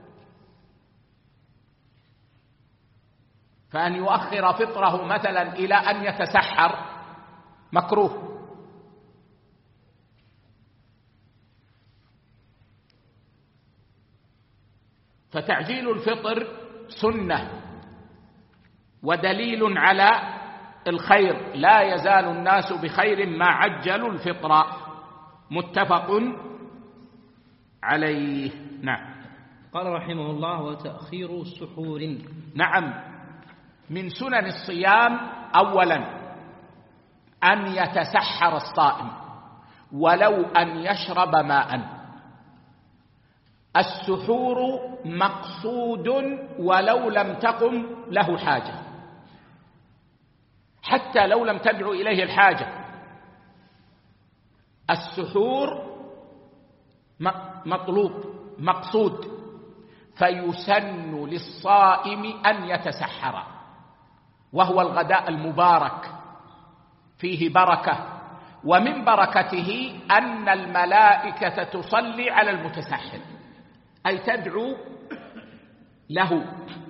فأن يؤخر فطره مثلا إلى أن يتسحر مكروه. فتعجيل الفطر سنة، ودليل على الخير. لا يزال الناس بخير ما عجلوا الفطر، متفق عليه. نعم. قال رحمه الله: وتأخير سحور. نعم، من سنن الصيام أولا أن يتسحر الصائم ولو أن يشرب ماء. السحور مقصود ولو لم تقم له حاجة، حتى لو لم تدعو إليه الحاجة. السحور مطلوب مقصود، فيسن للصائم أن يتسحر، وهو الغداء المبارك فيه بركة، ومن بركته أن الملائكة تصلي على المتسحر، أي تدعو له.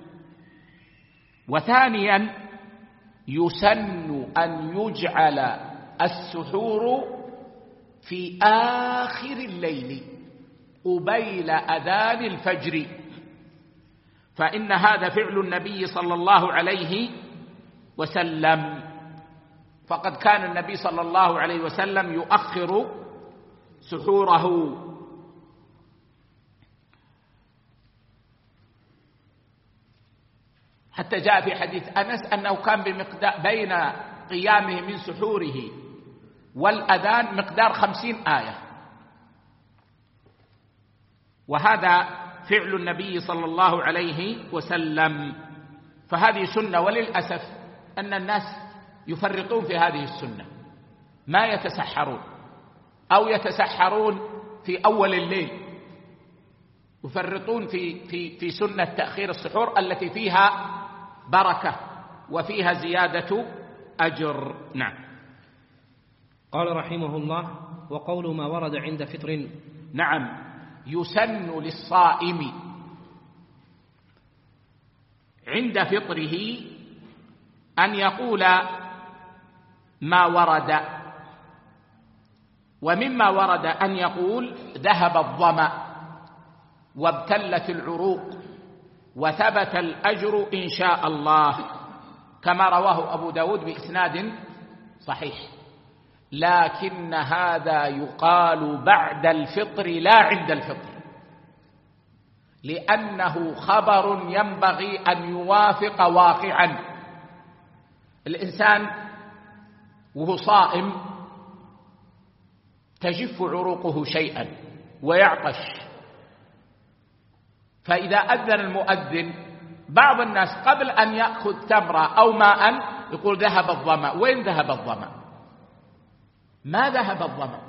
وثانيا يسن أن يجعل السحور في آخر الليل قبيل أذان الفجر، فإن هذا فعل النبي صلى الله عليه وسلم، فقد كان النبي صلى الله عليه وسلم يؤخر سحوره. حتى جاء في حديث أنس أنه كان بمقدار بين قيامه من سحوره والأذان مقدار خمسين آية، وهذا فعل النبي صلى الله عليه وسلم، فهذه سنة. وللأسف أن الناس يفرطون في هذه السنة، ما يتسحرون أو يتسحرون في أول الليل، يفرطون في في في سنة تأخير السحور التي فيها بركة وفيها زيادة أجر. نعم. قال رحمه الله: وقول ما ورد عند فطر. نعم، يسن للصائم عند فطره أن يقول ما ورد، ومما ورد أن يقول: ذهب الظمأ وابتلت العروق وثبت الأجر إن شاء الله، كما رواه أبو داود بإسناد صحيح. لكن هذا يقال بعد الفطر لا عند الفطر، لأنه خبر ينبغي أن يوافق واقعا. الإنسان وهو صائم تجف عروقه شيئا ويعطش، فإذا أذن المؤذن بعض الناس قبل أن يأخذ تمرة أو ماء يقول: ذهب الظمأ. وين ذهب الظمأ؟ ما ذهب الظمأ.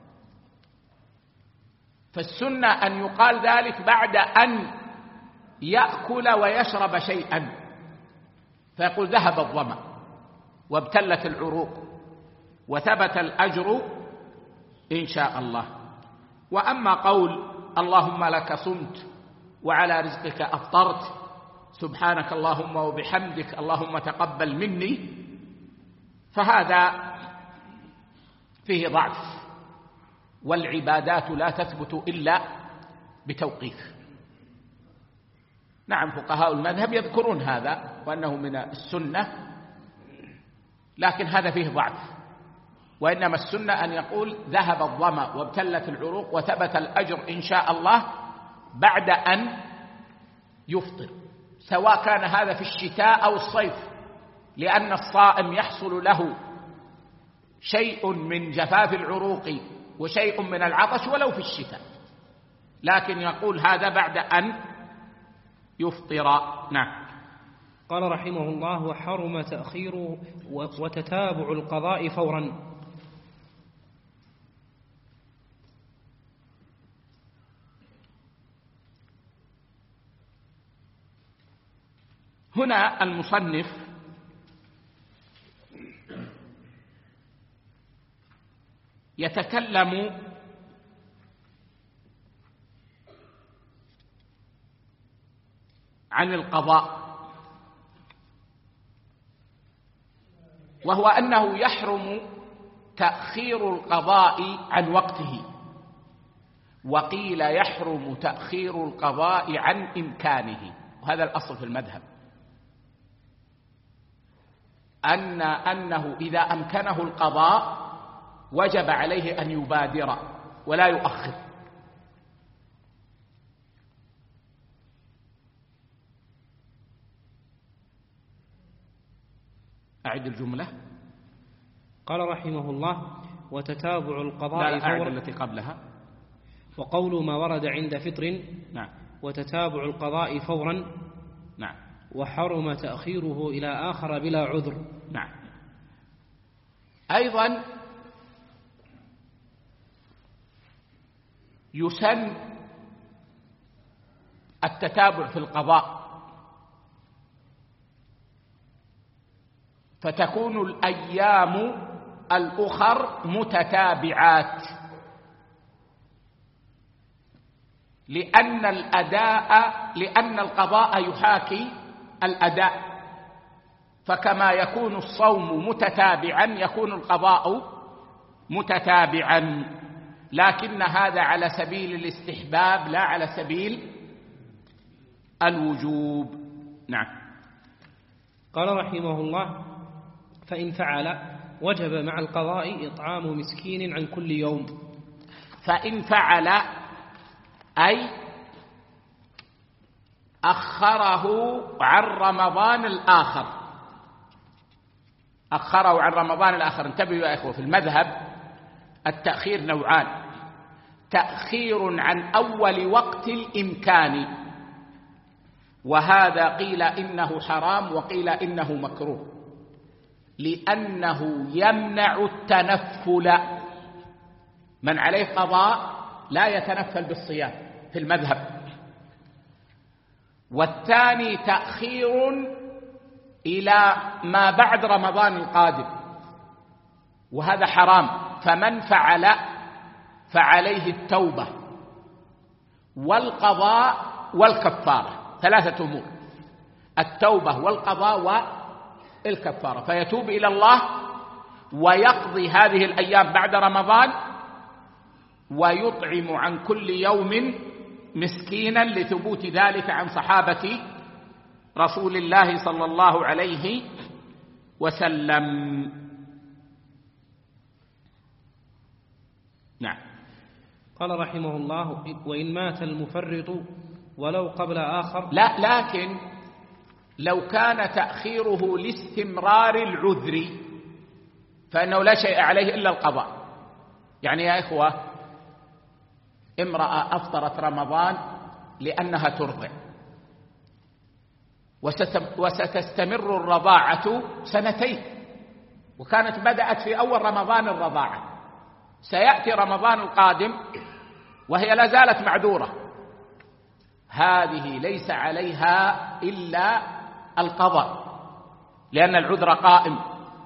فالسنة أن يقال ذلك بعد أن يأكل ويشرب شيئا، فيقول: ذهب الظمأ وابتلت العروق وثبت الأجر إن شاء الله. وأما قول: اللهم لك صمت وعلى رزقك أفطرت، سبحانك اللهم وبحمدك اللهم تقبل مني، فهذا فيه ضعف، والعبادات لا تثبت إلا بتوقيف. نعم، فقهاء المذهب يذكرون هذا وأنه من السنة، لكن هذا فيه ضعف، وإنما السنة أن يقول: ذهب الظمأ وابتلت العروق وثبت الأجر إن شاء الله بعد أن يفطر، سواء كان هذا في الشتاء أو الصيف، لأن الصائم يحصل له شيء من جفاف العروق وشيء من العطش ولو في الشتاء، لكن يقول هذا بعد أن يفطر. نعم. قال رحمه الله: وحرم تأخير وتتابع القضاء فورا. هنا المصنف يتكلم عن القضاء، وهو أنه يحرم تأخير القضاء عن وقته، وقيل يحرم تأخير القضاء عن إمكانه، وهذا الأصل في المذهب. أن أنه إذا أمكنه القضاء وجب عليه أن يبادر ولا يؤخر. أعد الجملة. قال رحمه الله: وتتابع القضاء لا أعد فورا. التي قبلها. وقول ما ورد عند فطر. نعم. وتتابع القضاء فورا. نعم. وحرم تأخيره إلى آخر بلا عذر. نعم. أيضا يسن التتابع في القضاء، فتكون الأيام الأخر متتابعات، لأن الأداء لأن القضاء يحاكي الأداء، فكما يكون الصوم متتابعا يكون القضاء متتابعا، لكن هذا على سبيل الاستحباب لا على سبيل الوجوب. نعم. قال رحمه الله: فإن فعل وجب مع القضاء إطعام مسكين عن كل يوم. فإن فعل أي أخره عن رمضان الآخر، أخره عن رمضان الآخر. انتبهوا يا إخوة، في المذهب التأخير نوعان: تأخير عن أول وقت الإمكان، وهذا قيل إنه حرام وقيل إنه مكروه، لأنه يمنع التنفل. من عليه قضاء لا يتنفل بالصيام في المذهب. والثاني تأخير إلى ما بعد رمضان القادم، وهذا حرام. فمن فعل فعليه التوبة والقضاء والكفارة، ثلاثة أمور: التوبة والقضاء والكفارة، فيتوب إلى الله ويقضي هذه الأيام بعد رمضان ويطعم عن كل يوم مسكينا، لثبوت ذلك عن صحابة رسول الله صلى الله عليه وسلم. نعم. قال رحمه الله: وإن مات المفرط ولو قبل آخر. لا، لكن لو كان تأخيره لاستمرار العذر فإنه لا شيء عليه إلا القضاء. يعني يا إخوة، امرأة أفطرت رمضان لأنها ترضع، وستستمر الرضاعة سنتين، وكانت بدأت في أول رمضان الرضاعة، سيأتي رمضان القادم وهي لا زالت معذورة، هذه ليس عليها إلا القضاء لأن العذر قائم.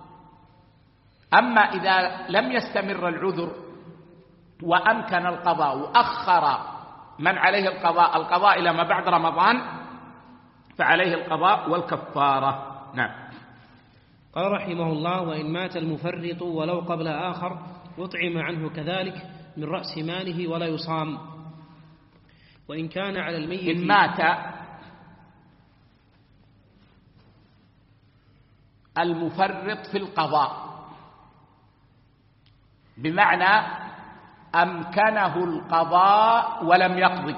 أما إذا لم يستمر العذر وأمكن القضاء وأخر من عليه القضاء القضاء إلى ما بعد رمضان فعليه القضاء والكفارة. نعم. قال رحمه الله: وإن مات المفرط ولو قبل آخر يطعم عنه كذلك من رأس ماله ولا يصام. وإن كان على الميت إن مات المفرط في القضاء بمعنى أمكنه القضاء ولم يقضي،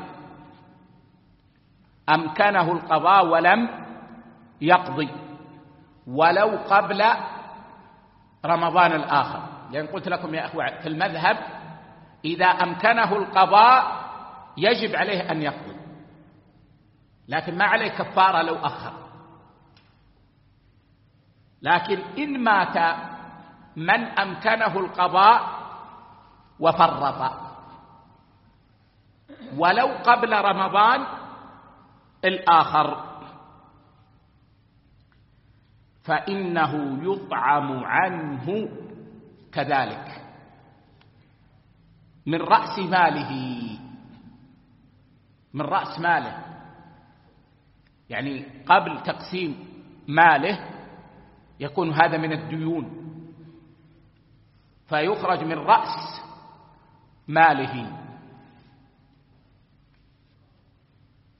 أمكنه القضاء ولم يقضي ولو قبل رمضان الآخر، لأن قلت لكم يا أخوة في المذهب إذا أمكنه القضاء يجب عليه أن يقضي، لكن ما عليه كفارة لو أخر. لكن إن مات من أمكنه القضاء وفرط ولو قبل رمضان الآخر فإنه يطعم عنه كذلك من رأس ماله، من رأس ماله، يعني قبل تقسيم ماله يكون هذا من الديون فيخرج من رأس ماله.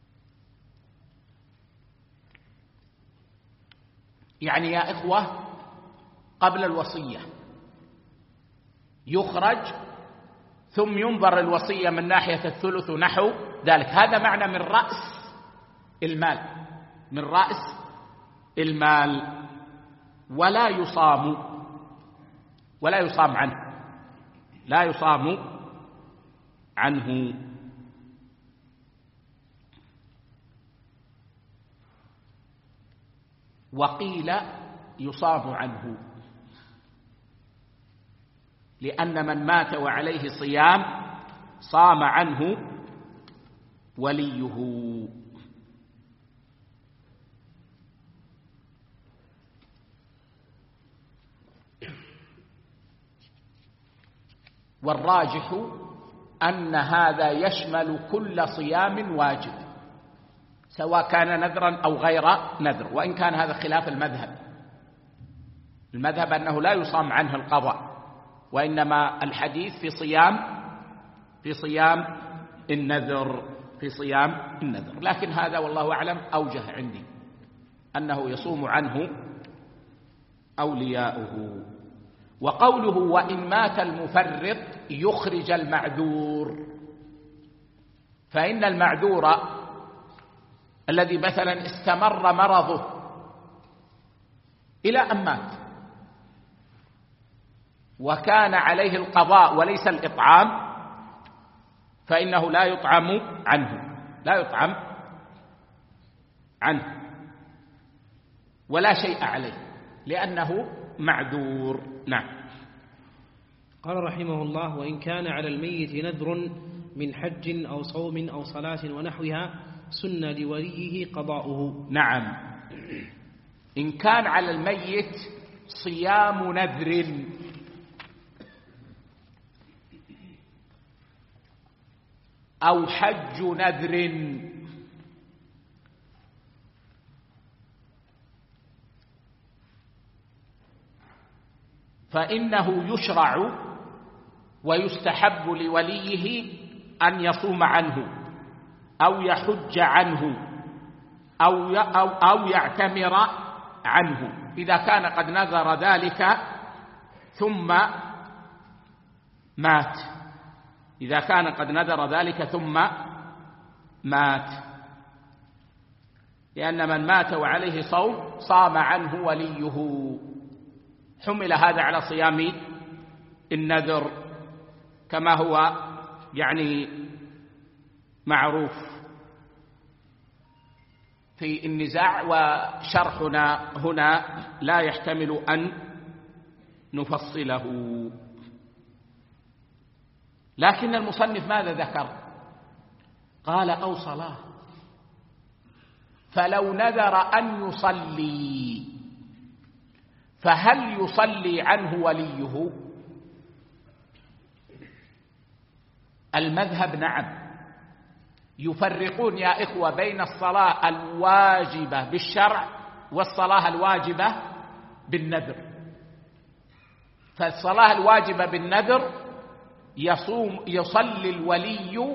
يعني يا إخوة قبل الوصية يخرج ثم ينظر الوصية من ناحية الثلث نحو ذلك. هذا معنى من رأس المال، من رأس المال، ولا يصام ولا يصام عنه لا يصام عنه. وقيل يصام عنه، لأن من مات وعليه صيام صام عنه وليه. والراجح أن هذا يشمل كل صيام واجب، سواء كان نذرا أو غير نذر، وإن كان هذا خلاف المذهب. المذهب أنه لا يصام عنه القضاء، وإنما الحديث في صيام في صيام النذر في صيام النذر. لكن هذا والله أعلم أوجه عندي، أنه يصوم عنه أولياؤه. وقوله وإن مات المفرط يخرج المعذور، فإن المعذور الذي مثلا استمر مرضه إلى أن مات وكان عليه القضاء وليس الإطعام، فإنه لا يطعم عنه لا يطعم عنه ولا شيء عليه، لأنه معذور. نعم. قال رحمه الله: وإن كان على الميت نذر من حج أو صوم أو صلاة ونحوها سن لوليه قضاؤه. نعم، إن كان على الميت صيام نذر أو حج نذر فإنه يشرع ويستحب لوليه أن يصوم عنه أو يحج عنه أو أو يعتمر عنه إذا كان قد نذر ذلك ثم مات إذا كان قد نذر ذلك ثم مات لأن من مات وعليه صوم صام عنه وليه. حمل هذا على صيام النذر كما هو يعني معروف في النزاع، وشرحنا هنا لا يحتمل أن نفصله. لكن المصنف ماذا ذكر؟ قال أو صلاة، فلو نذر أن يصلي فهل يصلي عنه وليه؟ المذهب نعم، يفرقون يا إخوة بين الصلاة الواجبة بالشرع والصلاة الواجبة بالنذر. فالصلاة الواجبة بالنذر يصوم يصلي الولي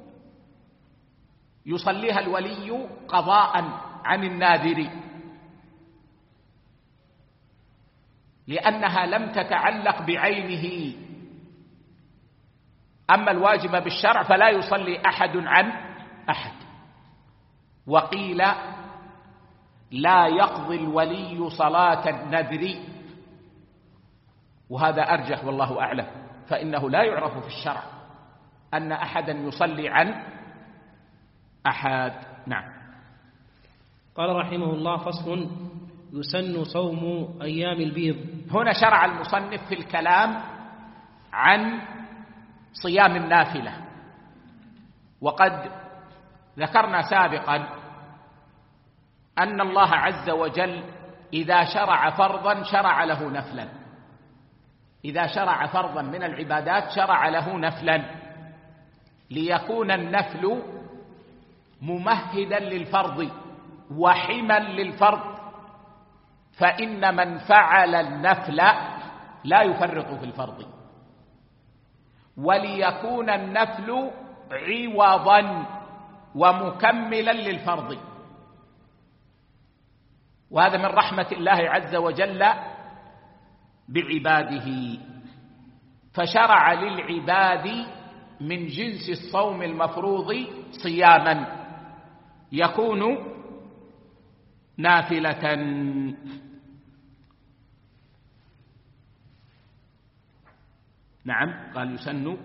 يصليها الولي قضاء عن الناذر، لأنها لم تتعلق بعينه. أما الواجب بالشرع فلا يصلي أحد عن أحد. وقيل لا يقضي الولي صلاة النذر، وهذا أرجح والله أعلم، فإنه لا يعرف في الشرع أن أحدا يصلي عن أحد. نعم. قال رحمه الله: فصل: يسن صوم أيام البيض. هنا شرع المصنف في الكلام عن صيام النافلة، وقد ذكرنا سابقا أن الله عز وجل إذا شرع فرضا شرع له نفلا، إذا شرع فرضا من العبادات شرع له نفلا، ليكون النفل ممهدا للفرض وحما للفرض، فإن من فعل النفل لا يفرط في الفرض، وليكون النفل عوضا ومكملا للفرض. وهذا من رحمة الله عز وجل بعباده، فشرع للعباد من جنس الصوم المفروض صياما يكون نافلة. نعم، قال يسن.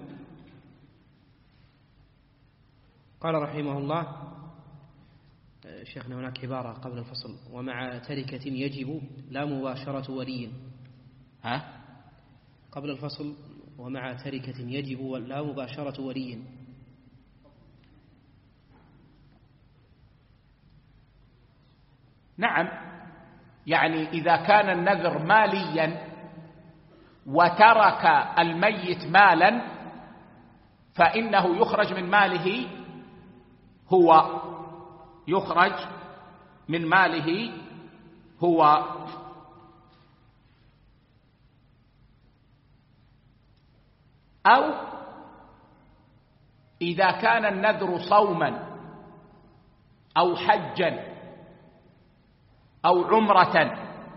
قال رحمه الله شيخنا هناك عبارة قبل الفصل: ومع تركة يجب لا مباشرة ولي. ها؟ قبل الفصل: ومع تركة يجب لا مباشرة ولي. نعم، يعني إذا كان النذر ماليا وترك الميت مالا فإنه يخرج من ماله، هو يخرج من ماله هو. أو إذا كان النذر صوما أو حجا أو عمرة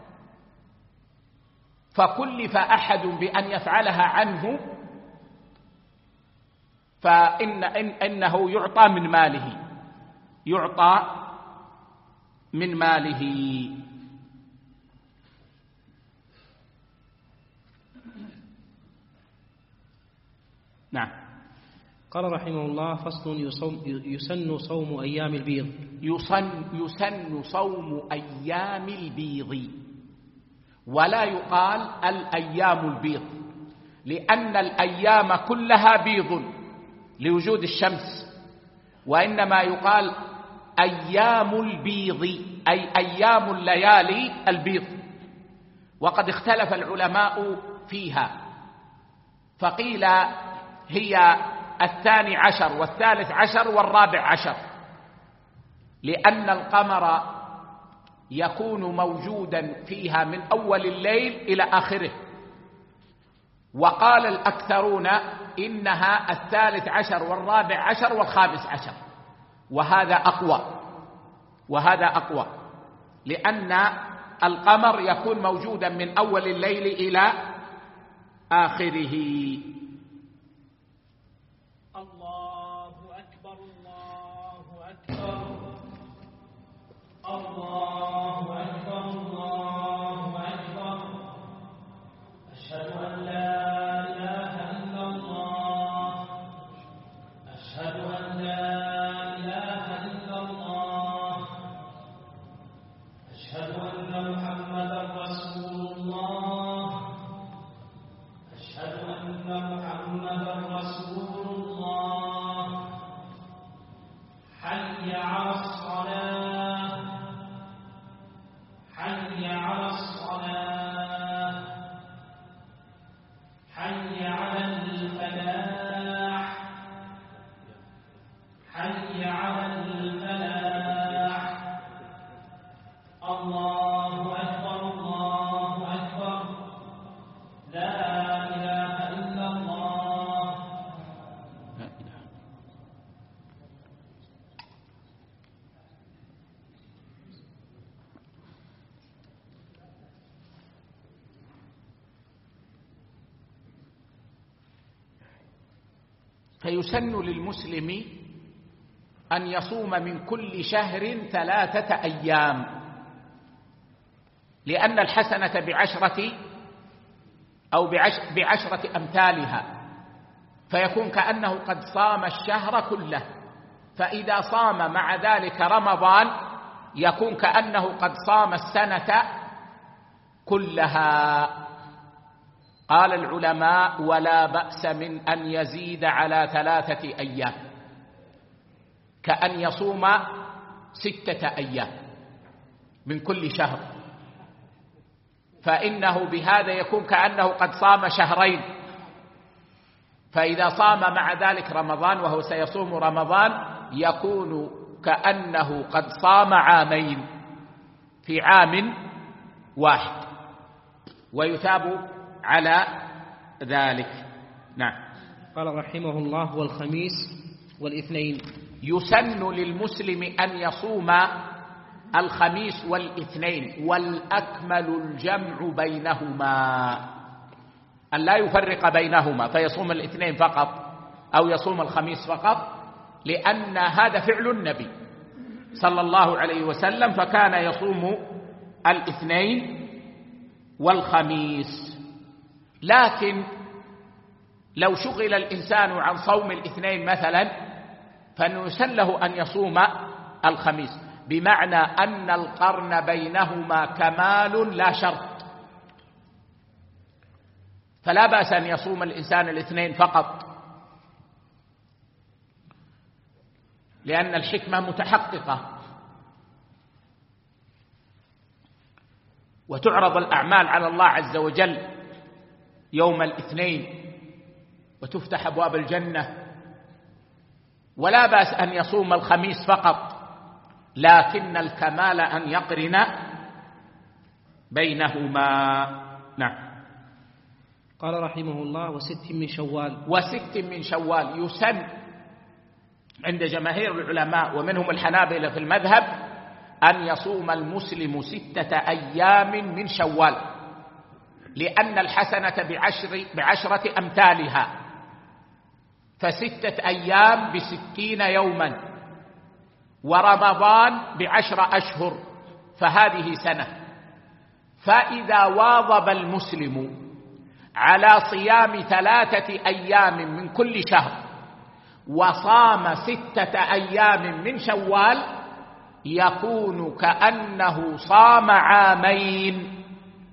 فكلف أحد بأن يفعلها عنه، فإن إن إنه يعطى من ماله، يعطى من ماله. نعم. قال رحمه الله: فصل: يصوم يسن صوم أيام البيض. يسن, يسن صوم أيام البيض، ولا يقال الأيام البيض، لأن الأيام كلها بيض لوجود الشمس، وإنما يقال أيام البيض أي أيام الليالي البيض. وقد اختلف العلماء فيها، فقيل هي الثاني عشر والثالث عشر والرابع عشر، لأن القمر يكون موجودا فيها من أول الليل إلى آخره. وقال الأكثرون إنها الثالث عشر والرابع عشر والخامس عشر، وهذا أقوى، وهذا أقوى، لأن القمر يكون موجودا من أول الليل إلى آخره. الله أكبر، الله أكبر، الله أكبر، الله أكبر. أشهد أن لا إله إلا الله، أشهد أن لا إله إلا الله، أشهد أن محمدا رسول الله، أشهد أن محمدا رسول الله. حي على الصلاة، حي على الصلاة، حي على الفلاح، حي على الفلاح. الله أكبر، الله أكبر، لا إله إلا الله. فيسن للمسلم أن يصوم من كل شهر ثلاثة أيام، لأن الحسنة بعشرة أو بعشرة أمثالها، فيكون كأنه قد صام الشهر كله. فإذا صام مع ذلك رمضان يكون كأنه قد صام السنة كلها. قال العلماء: ولا بأس من أن يزيد على ثلاثة أيام، كأن يصوم ستة أيام من كل شهر، فإنه بهذا يكون كأنه قد صام شهرين. فإذا صام مع ذلك رمضان وهو سيصوم رمضان يكون كأنه قد صام عامين في عام واحد، ويثاب على ذلك. نعم. قال رحمه الله: والخميس والاثنين. يسن للمسلم أن يصوم الخميس والاثنين، والأكمل الجمع بينهما، أن لا يفرق بينهما فيصوم الاثنين فقط أو يصوم الخميس فقط، لأن هذا فعل النبي صلى الله عليه وسلم، فكان يصوم الاثنين والخميس. لكن لو شغل الإنسان عن صوم الاثنين مثلا فإنه يسله أن يصوم الخميس، بمعنى أن القرن بينهما كمال لا شرط، فلا بأس أن يصوم الإنسان الاثنين فقط، لأن الحكمة متحققة، وتعرض الأعمال على الله عز وجل يوم الاثنين وتفتح أبواب الجنة، ولا بأس أن يصوم الخميس فقط، لكن الكمال أن يقرن بينهما. نعم. قال رحمه الله: وست من شوال. وست من شوال يسن عند جماهير العلماء ومنهم الحنابلة في المذهب أن يصوم المسلم ستة أيام من شوال، لأن الحسنة بعشر بعشرة أمثالها، فستة أيام بستين يوما، ورمضان بعشر أشهر، فهذه سنة. فإذا واظب المسلم على صيام ثلاثة أيام من كل شهر وصام ستة أيام من شوال يكون كأنه صام عامين،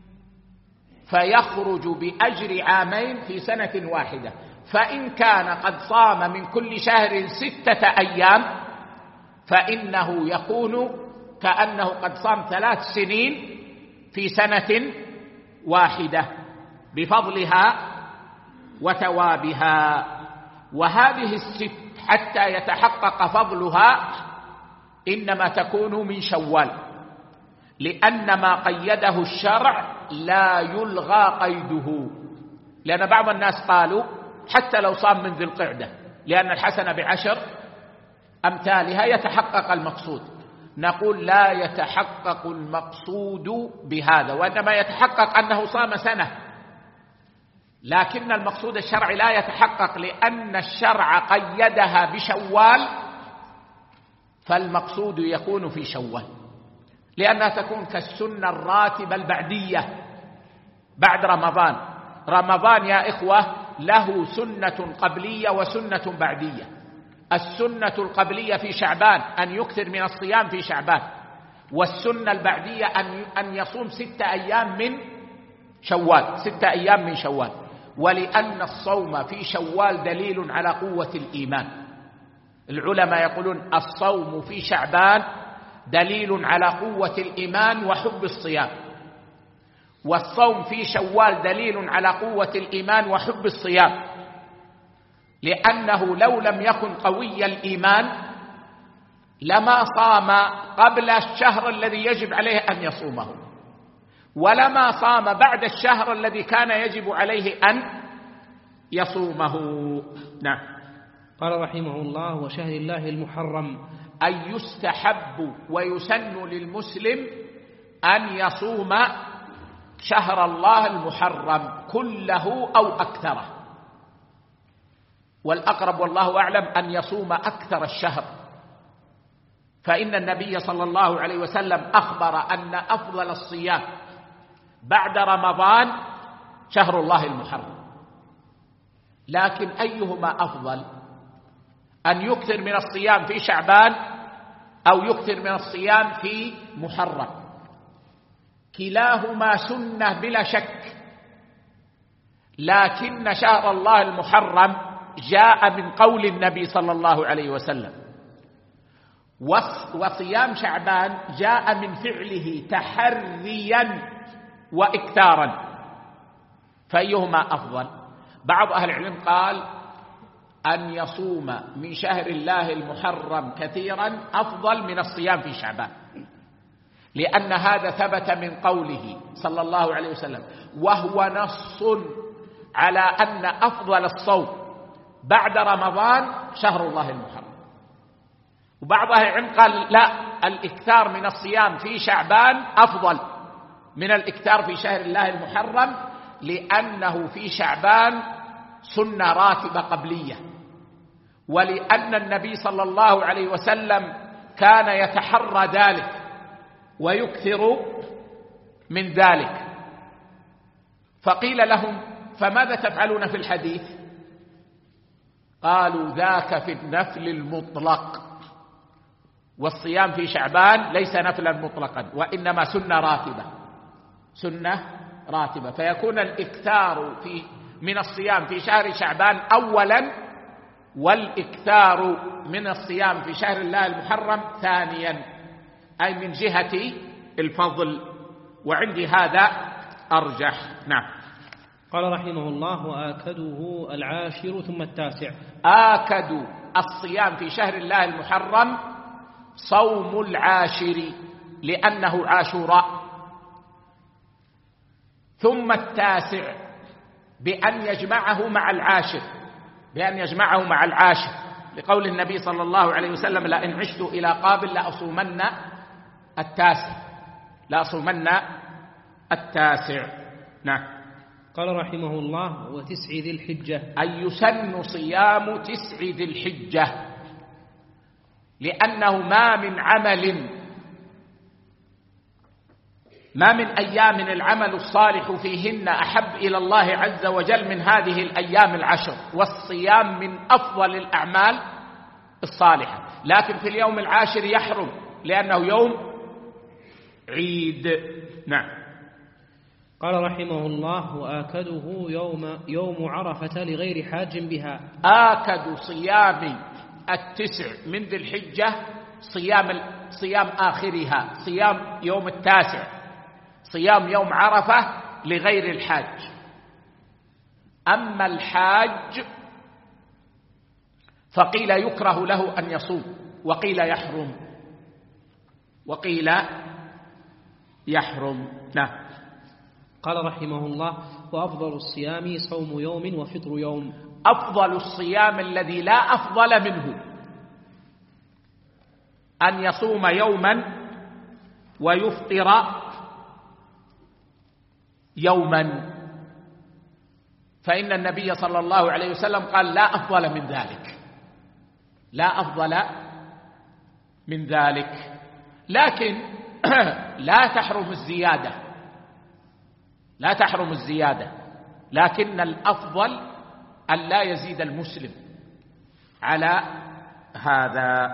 فيخرج بأجر عامين في سنة واحدة. فإن كان قد صام من كل شهر ستة أيام فإنه يكون كأنه قد صام ثلاث سنين في سنة واحدة بفضلها وثوابها. وهذه الست حتى يتحقق فضلها إنما تكون من شوال، لأن ما قيده الشرع لا يلغى قيده، لأن بعض الناس قالوا حتى لو صام من ذي القعدة لأن الحسنة بعشر أمثالها يتحقق المقصود. نقول لا يتحقق المقصود بهذا، وإنما يتحقق أنه صام سنة، لكن المقصود الشرعي لا يتحقق، لأن الشرع قيدها بشوال، فالمقصود يكون في شوال، لأنها تكون كالسنة الراتبة البعدية بعد رمضان. رمضان يا إخوة له سنة قبلية وسنة بعدية. السنة القبلية في شعبان أن يكثر من الصيام في شعبان، والسنة البعدية أن يصوم ستة أيام من شوال، ستة أيام من شوال. ولأن الصوم في شوال دليل على قوة الإيمان، العلماء يقولون الصوم في شعبان دليل على قوة الإيمان وحب الصيام، والصوم في شوال دليل على قوة الإيمان وحب الصيام، لأنه لو لم يكن قوي الإيمان لما صام قبل الشهر الذي يجب عليه أن يصومه، ولما صام بعد الشهر الذي كان يجب عليه أن يصومه. نعم. قال رحمه الله: وشهر الله المحرم. أن يستحب ويسن للمسلم أن يصوم شهر الله المحرم كله أو أكثره، والأقرب والله أعلم أن يصوم أكثر الشهر، فإن النبي صلى الله عليه وسلم أخبر أن أفضل الصيام بعد رمضان شهر الله المحرم. لكن أيهما أفضل، أن يكثر من الصيام في شعبان أو يكثر من الصيام في محرم؟ كلاهما سنة بلا شك، لكن شهر الله المحرم جاء من قول النبي صلى الله عليه وسلم، وصيام شعبان جاء من فعله تحريا وإكثارا، فأيهما أفضل؟ بعض أهل العلم قال أن يصوم من شهر الله المحرم كثيرا أفضل من الصيام في شعبان، لأن هذا ثبت من قوله صلى الله عليه وسلم، وهو نص على أن أفضل الصوم بعد رمضان شهر الله المحرم، وبعض أهل العلم قال لا، الإكثار من الصيام في شعبان أفضل من الإكثار في شهر الله المحرم، لأنه في شعبان سنة راتبة قبلية، ولأن النبي صلى الله عليه وسلم كان يتحرى ذلك ويكثر من ذلك. فقيل لهم: فماذا تفعلون في الحديث؟ قالوا: ذاك في النفل المطلق، والصيام في شعبان ليس نفلا مطلقا، وإنما سنة راتبة، سنة راتبة، فيكون الإكثار في من الصيام في شهر شعبان أولا، والإكثار من الصيام في شهر الله المحرم ثانيا، أي من جهة الفضل، وعندي هذا أرجح. نعم. قال رحمه الله: وآكده العاشر ثم التاسع. آكد الصيام في شهر الله المحرم صوم العاشر لأنه عاشوراء، ثم التاسع بأن يجمعه مع العاشر، بأن يجمعه مع العاشر لقول النبي صلى الله عليه وسلم: لئن عشت إلى قابل لأصومن التاسع، لأصومن التاسع. نعم. قال رحمه الله: وتسع ذي الحجة، أي يسن صيام تسع ذي الحجة، لأنه ما من عمل ما من أيام العمل الصالح فيهن أحب إلى الله عز وجل من هذه الأيام العشر، والصيام من أفضل الأعمال الصالحة، لكن في اليوم العاشر يحرم لأنه يوم عيد. نعم. قال رحمه الله: وآكده يوم, يوم عرفة لغير حاج بها. آكد صيام التسع من ذي الحجة صيام, صيام آخرها، صيام يوم التاسع، صيام يوم عرفة لغير الحاج. أما الحاج فقيل يكره له أن يصوم، وقيل يحرم، وقيل يحرم. نعم. قال رحمه الله: وأفضل الصيام صوم يوم وفطر يوم. أفضل الصيام الذي لا أفضل منه أن يصوم يوما ويفطر يوما، فإن النبي صلى الله عليه وسلم قال: لا أفضل من ذلك، لا أفضل من ذلك، لكن لا تحرم الزيادة، لا تحرم الزيادة، لكن الأفضل أن لا يزيد المسلم على هذا،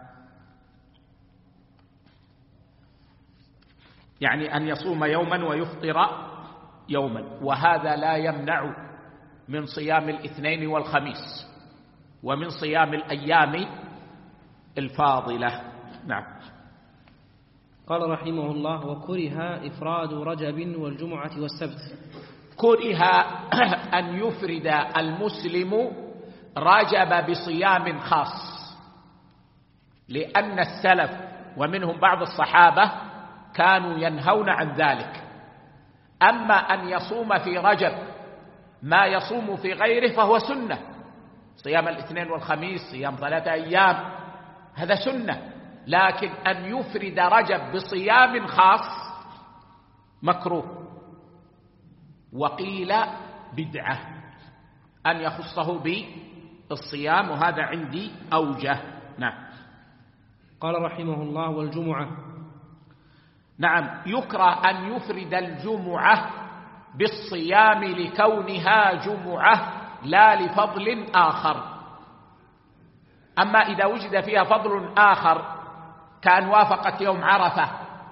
يعني أن يصوم يوما ويفطر يوما، وهذا لا يمنع من صيام الاثنين والخميس ومن صيام الأيام الفاضلة. نعم. قال رحمه الله: وكره إفراد رجب والجمعة والسبت. كره أن يفرد المسلم رجب بصيام خاص، لأن السلف ومنهم بعض الصحابة كانوا ينهون عن ذلك. أما أن يصوم في رجب ما يصوم في غيره فهو سنة، صيام الاثنين والخميس، صيام ثلاثة أيام، هذا سنة، لكن أن يفرد رجب بصيام خاص مكروه، وقيل بدعة أن يخصه بالصيام، وهذا عندي أوجه. نعم. قال رحمه الله: والجمعة. نعم، يكره أن يفرد الجمعة بالصيام لكونها جمعة لا لفضل آخر. أما إذا وجد فيها فضل آخر كان وافقت يوم عرفة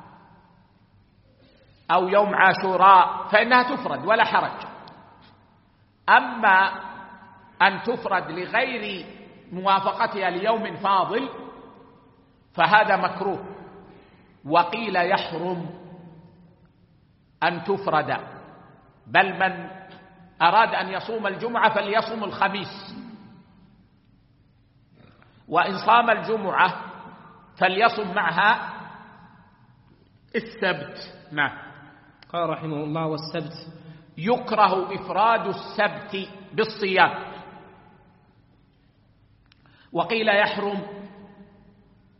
أو يوم عاشوراء فإنها تفرد ولا حرج. أما أن تفرد لغير موافقتها ليوم فاضل فهذا مكروه، وقيل يحرم أن تفرد، بل من أراد أن يصوم الجمعة فليصوم الخميس، وإن صام الجمعة فليصم معها السبت. نعم. قال رحمه الله: والسبت. يكره إفراد السبت بالصيام، وقيل يحرم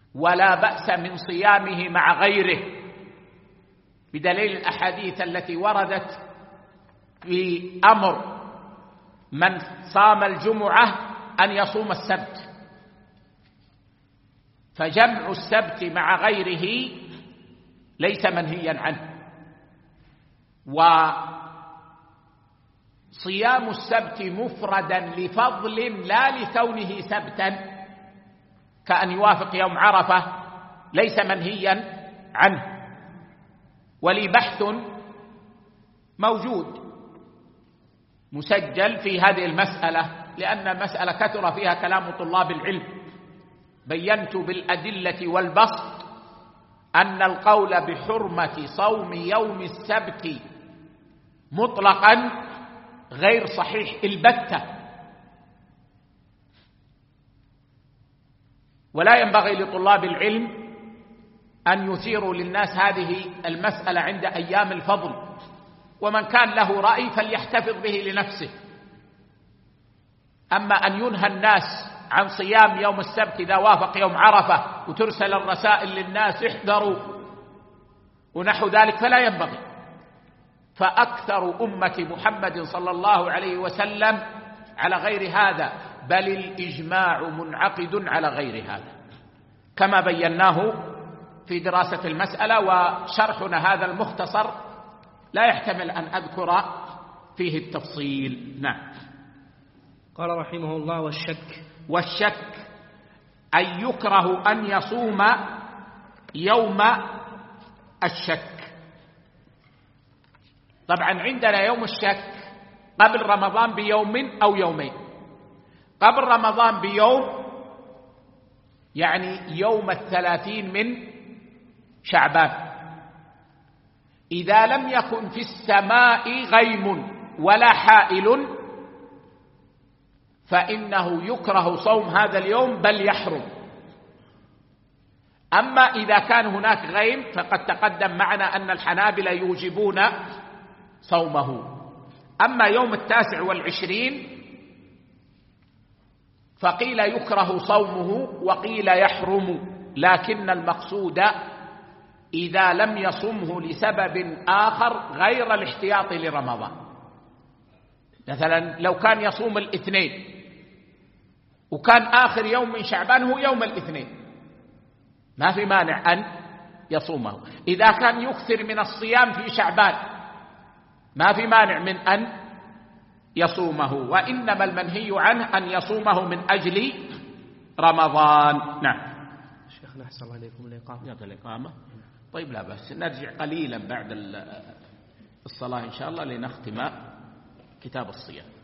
ولا بأس من صيامه مع غيره، بدليل الأحاديث التي وردت في أمر من صام الجمعة أن يصوم السبت، فجمع السبت مع غيره ليس منهيا عنه. وصيام السبت مفردا لفضل لا لكونه سبتا كأن يوافق يوم عرفة ليس منهيا عنه. ولي بحث موجود مسجل في هذه المسألة، لأن المسألة كثر فيها كلام طلاب العلم. بينت بالأدلة والبسط أن القول بحرمة صوم يوم السبت مطلقا غير صحيح البتة، ولا ينبغي لطلاب العلم أن يثيروا للناس هذه المسألة عند أيام الفضل، ومن كان له رأي فليحتفظ به لنفسه. أما أن ينهى الناس عن صيام يوم السبت إذا وافق يوم عرفة وترسل الرسائل للناس احذروا ونحو ذلك فلا ينبغي. فأكثر أمة محمد صلى الله عليه وسلم على غير هذا، بل الإجماع منعقد على غير هذا، كما بيناه في دراسة المسألة. وشرحنا هذا المختصر لا يحتمل أن أذكر فيه التفصيل. نعم. قال رحمه الله: والشك والشك أن يكره أن يصوم يوم الشك. طبعا عندنا يوم الشك قبل رمضان بيوم أو يومين. قبل رمضان بيوم يعني يوم الثلاثين من شعبان، إذا لم يكن في السماء غيم ولا حائل فإنه يكره صوم هذا اليوم بل يحرم. أما إذا كان هناك غيم فقد تقدم معنا أن الحنابلة يوجبون صومه. أما يوم التاسع والعشرين فقيل يكره صومه وقيل يحرم، لكن المقصود إذا لم يصمه لسبب آخر غير الاحتياط لرمضان. مثلا لو كان يصوم الاثنين وكان آخر يوم من شعبان هو يوم الاثنين ما في مانع أن يصومه. إذا كان يكثر من الصيام في شعبان ما في مانع من أن يصومه، وإنما المنهي عنه أن يصومه من أجل رمضان. نعم. شيخنا أحسن الله عليكم الإقامة. يا الإقامة طيب لا بس نرجع قليلا بعد الصلاة إن شاء الله لنختم كتاب الصيام.